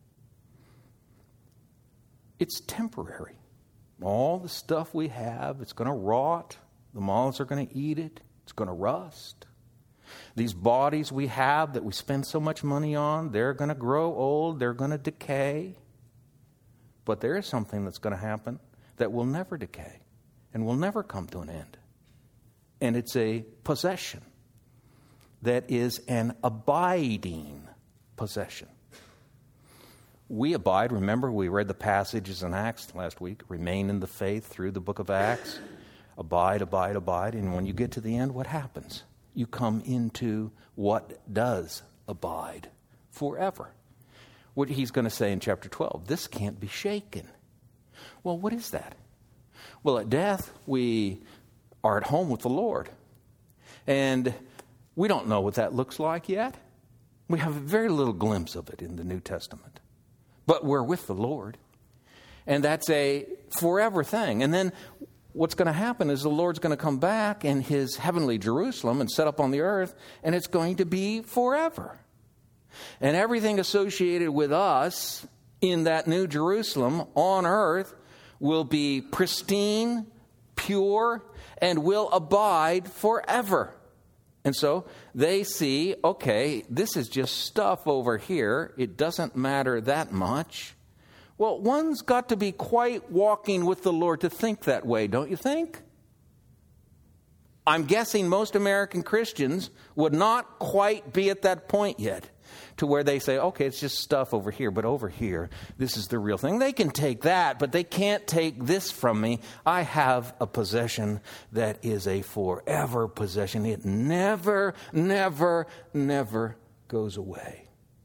It's temporary. All the stuff we have, it's going to rot. The moths are going to eat it. It's going to rust. These bodies we have that we spend so much money on, they're going to grow old. They're going to decay. But there is something that's going to happen that will never decay and will never come to an end. And it's a possession that is an abiding possession. We abide. Remember, we read the passages in Acts last week. Remain in the faith through the book of Acts. Abide, abide, abide. And when you get to the end, what happens? You come into what does abide forever. What he's going to say in chapter twelve, this can't be shaken. Well, what is that? Well, at death, we are at home with the Lord. And we don't know what that looks like yet. We have a very little glimpse of it in the New Testament. But we're with the Lord. And that's a forever thing. And then what's going to happen is the Lord's going to come back in his heavenly Jerusalem and set up on the earth, and it's going to be forever. And everything associated with us in that new Jerusalem on earth will be pristine, pure, and will abide forever. And so they see, okay, this is just stuff over here. It doesn't matter that much. Well, one's got to be quite walking with the Lord to think that way, don't you think? I'm guessing most American Christians would not quite be at that point yet, to where they say, okay, it's just stuff over here, but over here, this is the real thing. They can take that, but they can't take this from me. I have a possession that is a forever possession. It never, never, never goes away.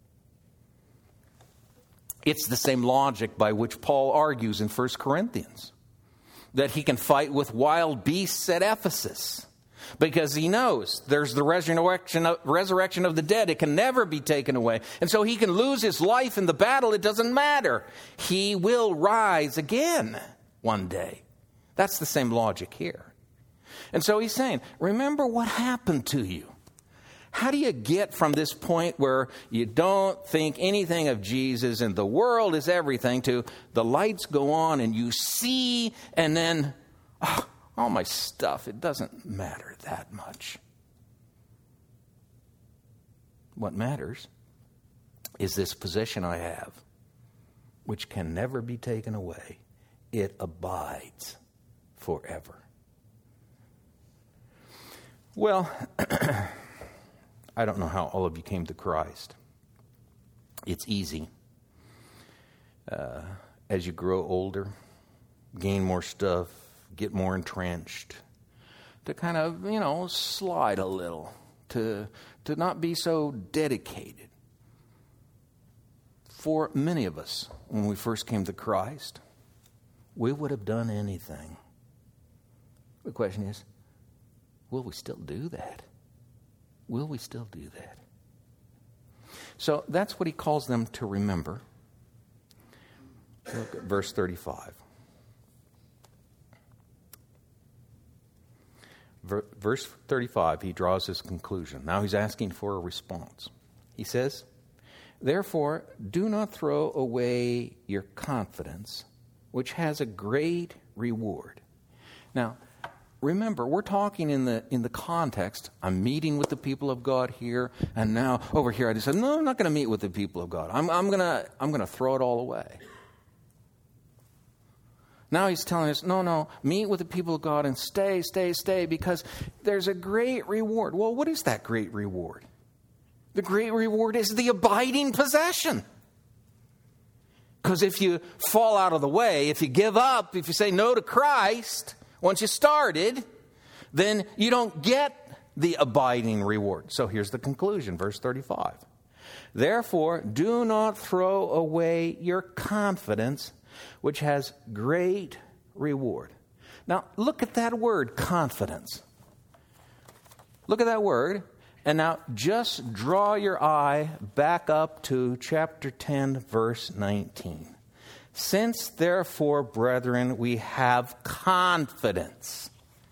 It's the same logic by which Paul argues in First Corinthians, that he can fight with wild beasts at Ephesus, because he knows there's the resurrection of, resurrection of the dead. It can never be taken away. And so he can lose his life in the battle. It doesn't matter. He will rise again one day. That's the same logic here. And so he's saying, remember what happened to you. How do you get from this point where you don't think anything of Jesus and the world is everything to the lights go on and you see, and then, oh, all my stuff, it doesn't matter that much. What matters is this possession I have, which can never be taken away. It abides forever. Well, I don't know how all of you came to Christ. It's easy. Uh, as you grow older, gain more stuff, get more entrenched, to kind of, you know, slide a little, to to not be so dedicated. For many of us, when we first came to Christ, we would have done anything. The question is, will we still do that? Will we still do that? So that's what he calls them to remember. Look at verse thirty-five. Verse thirty-five, he draws his conclusion. Now he's asking for a response. He says, therefore, do not throw away your confidence, which has a great reward. Now, remember, we're talking in the in the context, I'm meeting with the people of God here, and now over here I just said, no, I'm not going to meet with the people of God. I'm, I'm going to I'm going to throw it all away. Now he's telling us, no, no, meet with the people of God and stay, stay, stay, because there's a great reward. Well, what is that great reward? The great reward is the abiding possession. Because if you fall out of the way, if you give up, if you say no to Christ, once you started, then you don't get the abiding reward. So here's the conclusion, verse thirty-five. Therefore, do not throw away your confidence, which has great reward. Now, look at that word, confidence. Look at that word. And now just draw your eye back up to chapter ten, verse nineteen. Since, therefore, brethren, we have confidence.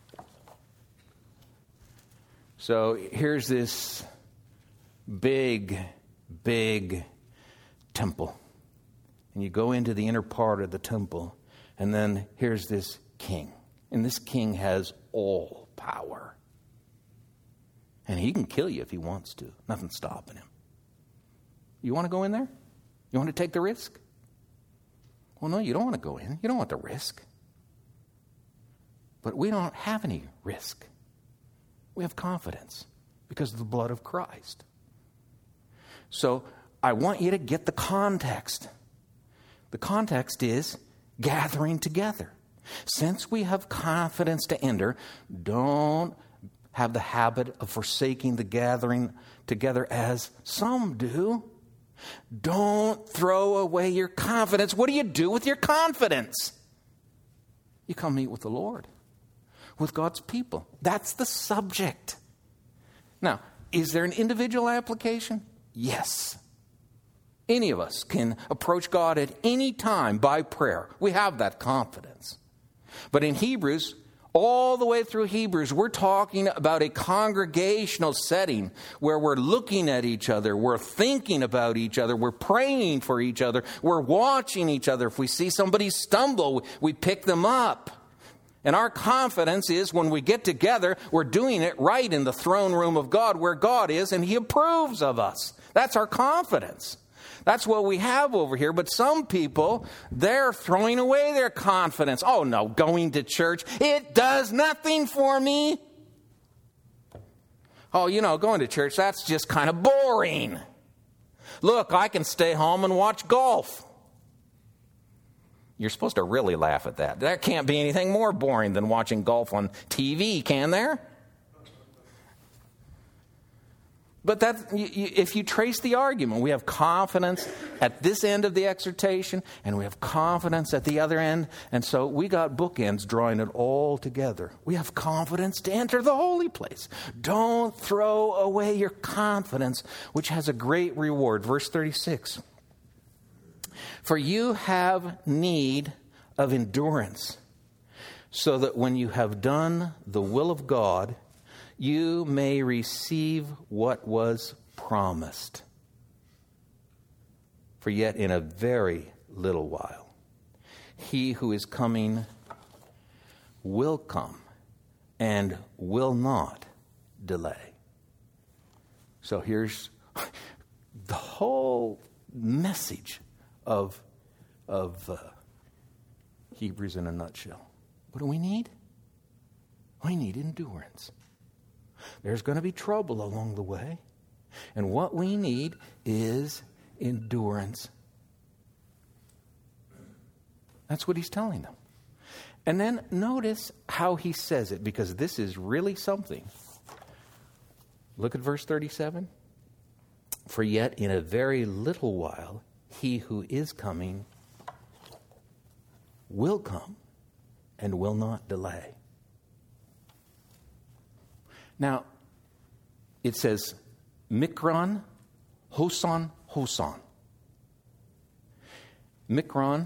So here's this big, big temple. And you go into the inner part of the temple, and then here's this king. And this king has all power. And he can kill you if he wants to. Nothing's stopping him. You want to go in there? You want to take the risk? Well, no, you don't want to go in. You don't want the risk. But we don't have any risk. We have confidence because of the blood of Christ. So I want you to get the context. The context is gathering together. Since we have confidence to enter, don't have the habit of forsaking the gathering together as some do. Don't throw away your confidence. What do you do with your confidence? You come meet with the Lord, with God's people. That's the subject. Now, is there an individual application? Yes. Any of us can approach God at any time by prayer. We have that confidence. But in Hebrews, all the way through Hebrews, we're talking about a congregational setting where we're looking at each other, we're thinking about each other, we're praying for each other, we're watching each other. If we see somebody stumble, we pick them up. And our confidence is when we get together, we're doing it right in the throne room of God where God is and He approves of us. That's our confidence. That's what we have over here. But some people, they're throwing away their confidence. Oh no, going to church, it does nothing for me. Oh, you know, going to church, that's just kind of boring. Look, I can stay home and watch golf. You're supposed to really laugh at that. There can't be anything more boring than watching golf on T V, can there? But that, if you trace the argument, we have confidence at this end of the exhortation, and we have confidence at the other end. And so we got bookends drawing it all together. We have confidence to enter the holy place. Don't throw away your confidence, which has a great reward. Verse thirty-six. For you have need of endurance, so that when you have done the will of God, you may receive what was promised. For yet in a very little while, He who is coming will come and will not delay. So here's the whole message of, of uh, Hebrews in a nutshell. What do we need? We need endurance. There's going to be trouble along the way. And what we need is endurance. That's what he's telling them. And then notice how he says it, because this is really something. Look at verse thirty-seven. For yet in a very little while, He who is coming will come and will not delay. Now, it says, Mikron, Hosan, Hosan. Mikron,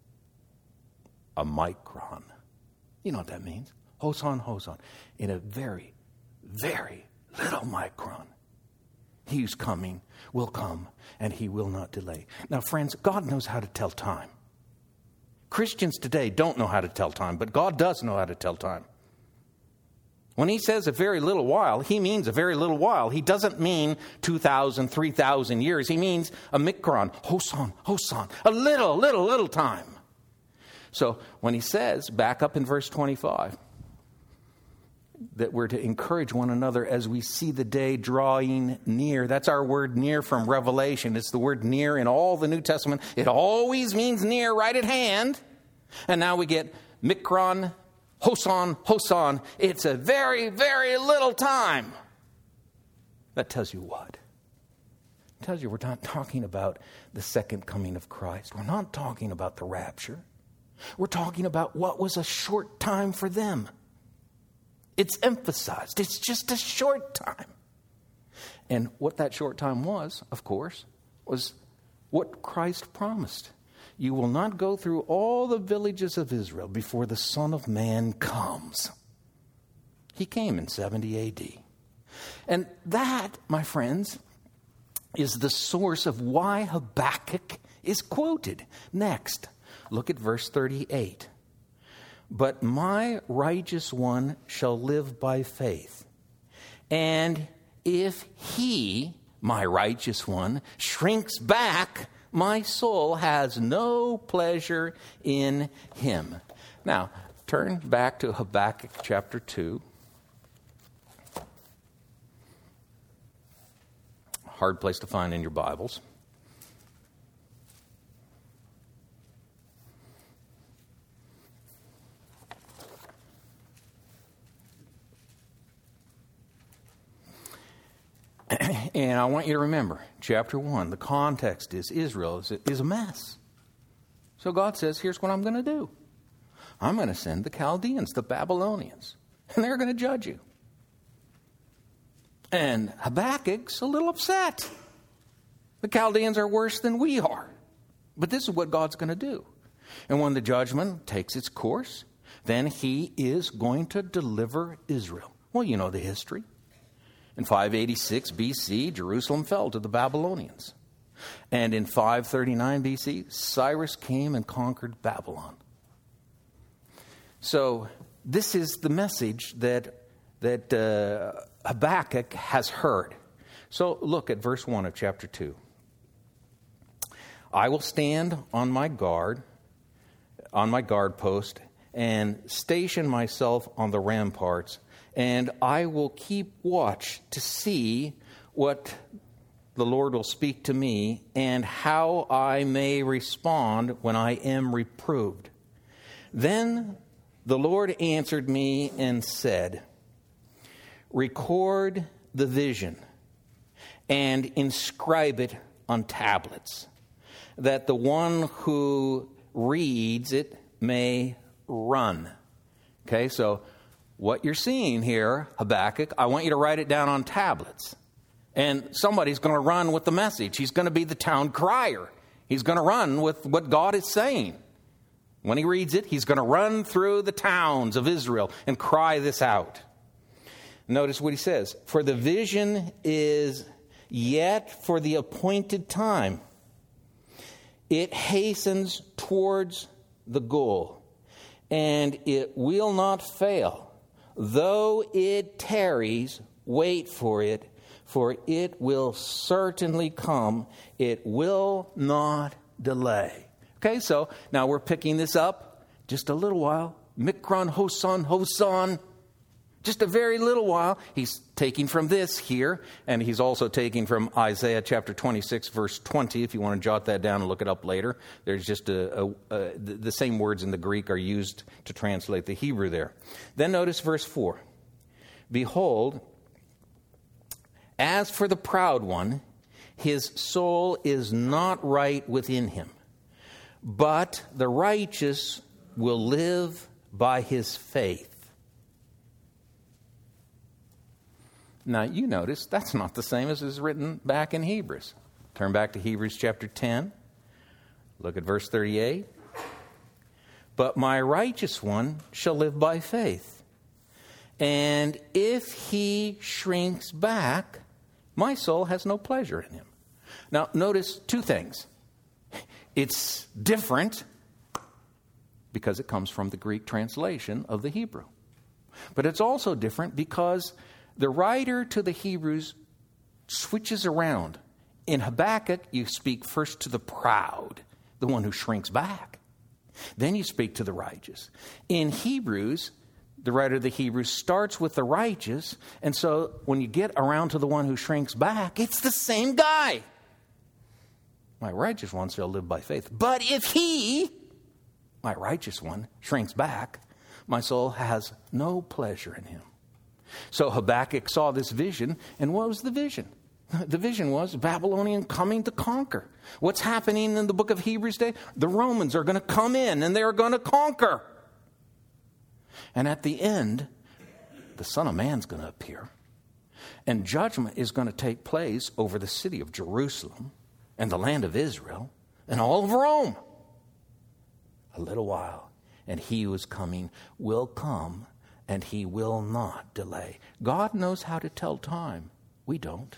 a micron. You know what that means. Hosan, Hosan. In a very, very little micron. He who's coming will come, and He will not delay. Now, friends, God knows how to tell time. Christians today don't know how to tell time, but God does know how to tell time. When He says a very little while, He means a very little while. He doesn't mean two thousand, three thousand years. He means a mikron, hosan, hosan, a little, little, little time. So when He says, back up in verse twenty-five, that we're to encourage one another as we see the day drawing near. That's our word near from Revelation. It's the word near in all the New Testament. It always means near, right at hand. And now we get mikron, Hosan, Hosan. It's a very, very little time. That tells you what? It tells you we're not talking about the second coming of Christ. We're not talking about the rapture. We're talking about what was a short time for them. It's emphasized. It's just a short time. And what that short time was, of course, was what Christ promised. You will not go through all the villages of Israel before the Son of Man comes. He came in seventy A D. And that, my friends, is the source of why Habakkuk is quoted. Next, look at verse thirty-eight. But my righteous one shall live by faith. And if he, my righteous one, shrinks back, my soul has no pleasure in him. Now, turn back to Habakkuk chapter two. Hard place to find in your Bibles. And I want you to remember, chapter one, the context is Israel is a, is a mess. So God says, here's what I'm going to do. I'm going to send the Chaldeans, the Babylonians, and they're going to judge you. And Habakkuk's a little upset. The Chaldeans are worse than we are. But this is what God's going to do. And when the judgment takes its course, then he is going to deliver Israel. Well, you know the history. In five eighty-six B C, Jerusalem fell to the Babylonians. And in five thirty-nine B C, Cyrus came and conquered Babylon. So this is the message that, that uh, Habakkuk has heard. So look at verse one of chapter two. I will stand on my guard, on my guard post, and station myself on the ramparts, and I will keep watch to see what the Lord will speak to me and how I may respond when I am reproved. Then the Lord answered me and said, record the vision and inscribe it on tablets, that the one who reads it may run. Okay, so what you're seeing here, Habakkuk, I want you to write it down on tablets. And somebody's going to run with the message. He's going to be the town crier. He's going to run with what God is saying. When he reads it, he's going to run through the towns of Israel and cry this out. Notice what he says. For the vision is yet for the appointed time. It hastens towards the goal, and it will not fail. Though it tarries, wait for it, for it will certainly come. It will not delay. Okay, so now we're picking this up just a little while. Mikron, Hosan, Hosan. Just a very little while. He's taking from this here, and he's also taking from Isaiah chapter twenty-six, verse twenty, if you want to jot that down and look it up later. There's just a, a, a the same words in the Greek are used to translate the Hebrew there. Then notice verse four. Behold, as for the proud one, his soul is not right within him, but the righteous will live by his faith. Now, you notice that's not the same as is written back in Hebrews. Turn back to Hebrews chapter ten. Look at verse thirty-eight. But my righteous one shall live by faith. And if he shrinks back, my soul has no pleasure in him. Now, notice two things. It's different because it comes from the Greek translation of the Hebrew. But it's also different because the writer to the Hebrews switches around. In Habakkuk, you speak first to the proud, the one who shrinks back. Then you speak to the righteous. In Hebrews, the writer of the Hebrews starts with the righteous, and so when you get around to the one who shrinks back, it's the same guy. My righteous one shall live by faith. But if he, my righteous one, shrinks back, my soul has no pleasure in him. So Habakkuk saw this vision, and what was the vision? The vision was Babylonian coming to conquer. What's happening in the book of Hebrews today? The Romans are going to come in, and they're going to conquer. And at the end, the Son of Man's going to appear, and judgment is going to take place over the city of Jerusalem and the land of Israel and all of Rome. A little while, and he who is coming will come, and he will not delay. God knows how to tell time. We don't.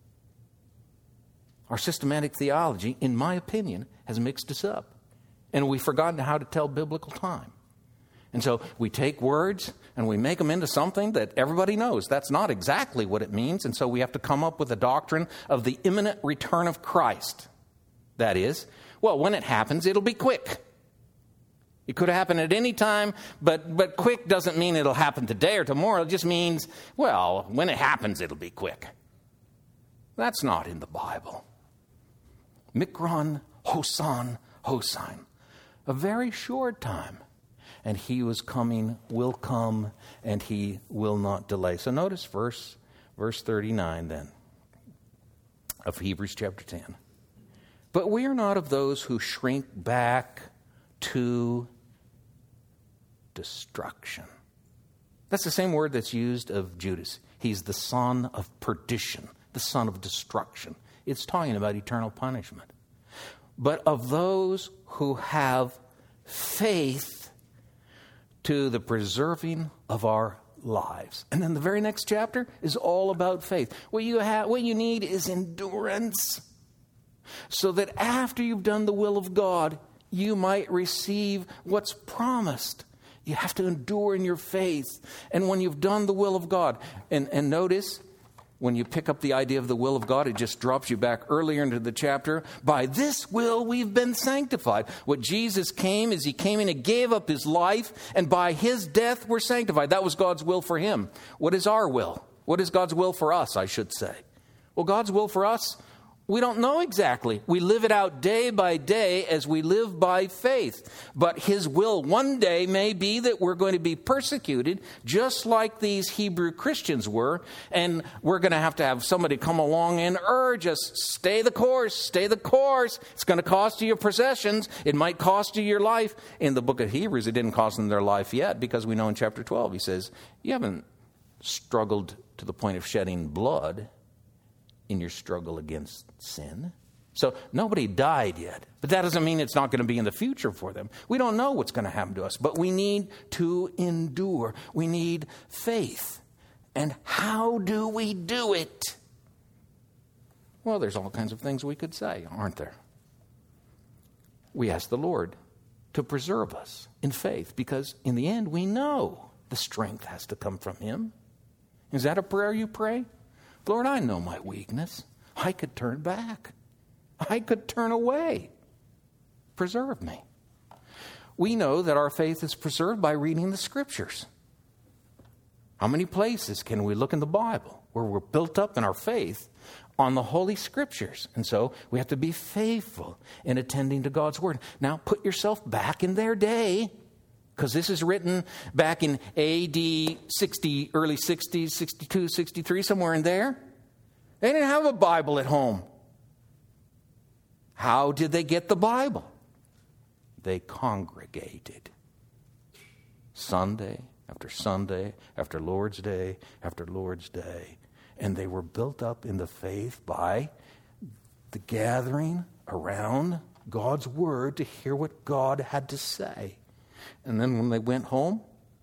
Our systematic theology, in my opinion, has mixed us up. And we've forgotten how to tell biblical time. And so we take words and we make them into something that everybody knows. That's not exactly what it means. And so we have to come up with a doctrine of the imminent return of Christ. That is, well, when it happens, it'll be quick. It could happen at any time, but, but quick doesn't mean it'll happen today or tomorrow. It just means, well, when it happens, it'll be quick. That's not in the Bible. Mikron, Hosan, Hosan. A very short time. And he who is coming will come, and he will not delay. So notice verse, verse thirty-nine then of Hebrews chapter ten. But we are not of those who shrink back to destruction. That's the same word that's used of Judas. He's the son of perdition, the son of destruction. It's talking about eternal punishment. But of those who have faith to the preserving of our lives. And then the very next chapter is all about faith. What you have, what you need is endurance, so that after you've done the will of God, you might receive what's promised. You have to endure in your faith. And when you've done the will of God, and, and notice, when you pick up the idea of the will of God, it just drops you back earlier into the chapter. By this will we've been sanctified. What Jesus came is he came in and gave up his life, and by his death we're sanctified. That was God's will for him. What is our will? What is God's will for us, I should say? Well, God's will for us, we don't know exactly. We live it out day by day as we live by faith. But his will one day may be that we're going to be persecuted just like these Hebrew Christians were. And we're going to have to have somebody come along and urge us, stay the course, stay the course. It's going to cost you your possessions. It might cost you your life. In the book of Hebrews, it didn't cost them their life yet, because we know in chapter twelve, he says, you haven't struggled to the point of shedding blood in your struggle against sin. So nobody died yet, but that doesn't mean it's not going to be in the future for them. We don't know what's going to happen to us, but we need to endure. We need faith. And how do we do it? Well, there's all kinds of things we could say, aren't there? We ask the Lord to preserve us in faith, because in the end we know the strength has to come from him. Is that a prayer you pray? Lord, I know my weakness. I could turn back. I could turn away. Preserve me. We know that our faith is preserved by reading the Scriptures. How many places can we look in the Bible where we're built up in our faith on the Holy Scriptures? And so we have to be faithful in attending to God's Word. Now put yourself back in their day, because this is written back in A D sixty, early sixties, sixty-two, sixty-three, somewhere in there. They didn't have a Bible at home. How did they get the Bible? They congregated. Sunday after Sunday, after Lord's Day, after Lord's Day. And they were built up in the faith by the gathering around God's Word to hear what God had to say. And then when they went home,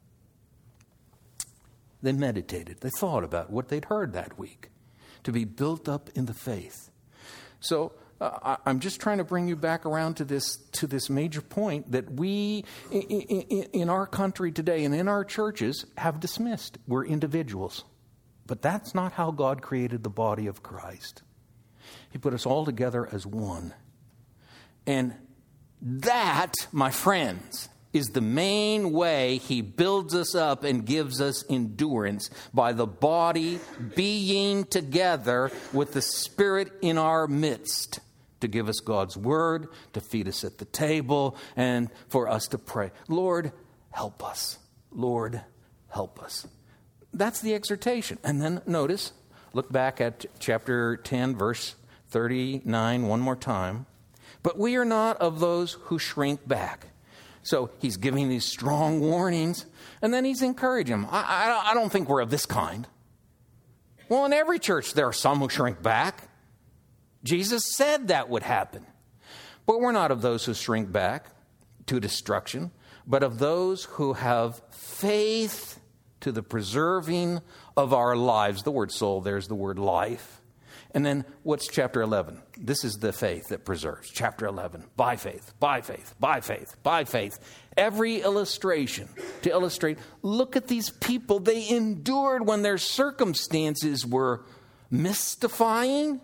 they meditated. They thought about what they'd heard that week, to be built up in the faith. So uh, I'm just trying to bring you back around to this to this major point that we in, in, in our country today and in our churches have dismissed. We're individuals. But that's not how God created the body of Christ. He put us all together as one. And that, my friends, is the main way he builds us up and gives us endurance, by the body being together with the Spirit in our midst to give us God's Word, to feed us at the table, and for us to pray. Lord, help us. Lord, help us. That's the exhortation. And then notice, look back at chapter ten, verse thirty-nine one more time. But we are not of those who shrink back. So he's giving these strong warnings, and then he's encouraging them. I, I, I don't think we're of this kind. Well, in every church, there are some who shrink back. Jesus said that would happen. But we're not of those who shrink back to destruction, but of those who have faith to the preserving of our lives. The word soul, there's the word life. And then what's chapter eleven? This is the faith that preserves. Chapter eleven, by faith, by faith, by faith, by faith. Every illustration to illustrate, look at these people. They endured when their circumstances were mystifying,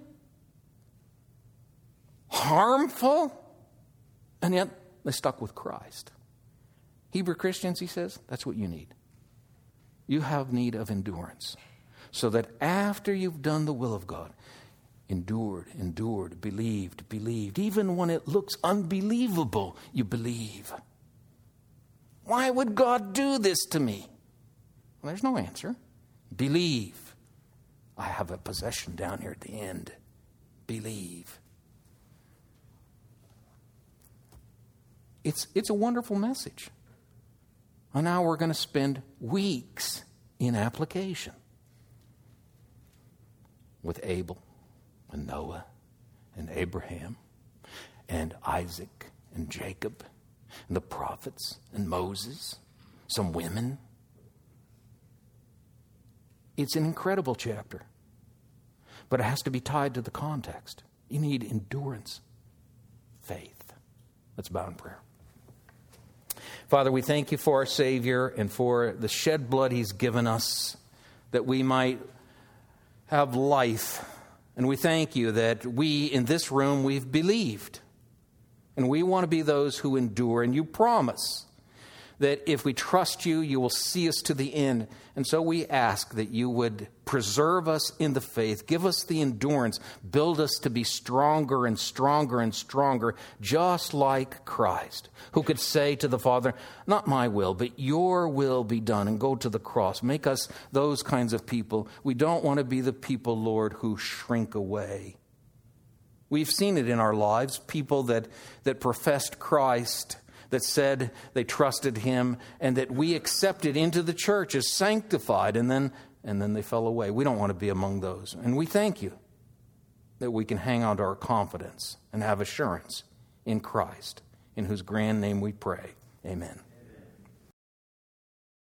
harmful, and yet they stuck with Christ. Hebrew Christians, he says, that's what you need. You have need of endurance, so that after you've done the will of God, endured, endured, believed, believed. Even when it looks unbelievable, you believe. Why would God do this to me? Well, there's no answer. Believe. I have a possession down here at the end. Believe. It's, it's a wonderful message. And now we're going to spend weeks in application with Abel and Noah and Abraham and Isaac and Jacob and the prophets and Moses some women. It's an incredible chapter, but it has to be tied to the context. You need endurance, faith. Let's bow in prayer. Father, we thank you for our Savior and for the shed blood he's given us that we might have life. And we thank you that we in this room, we've believed. And we want to be those who endure. And you promise that if we trust you, you will see us to the end. And so we ask that you would preserve us in the faith, give us the endurance, build us to be stronger and stronger and stronger, just like Christ, who could say to the Father, not my will, but your will be done, and go to the cross. Make us those kinds of people. We don't want to be the people, Lord, who shrink away. We've seen it in our lives, people that, that professed Christ, that said they trusted him, and that we accepted into the church as sanctified, and then and then they fell away. We don't want to be among those. And we thank you that we can hang on to our confidence and have assurance in Christ, in whose grand name we pray. Amen.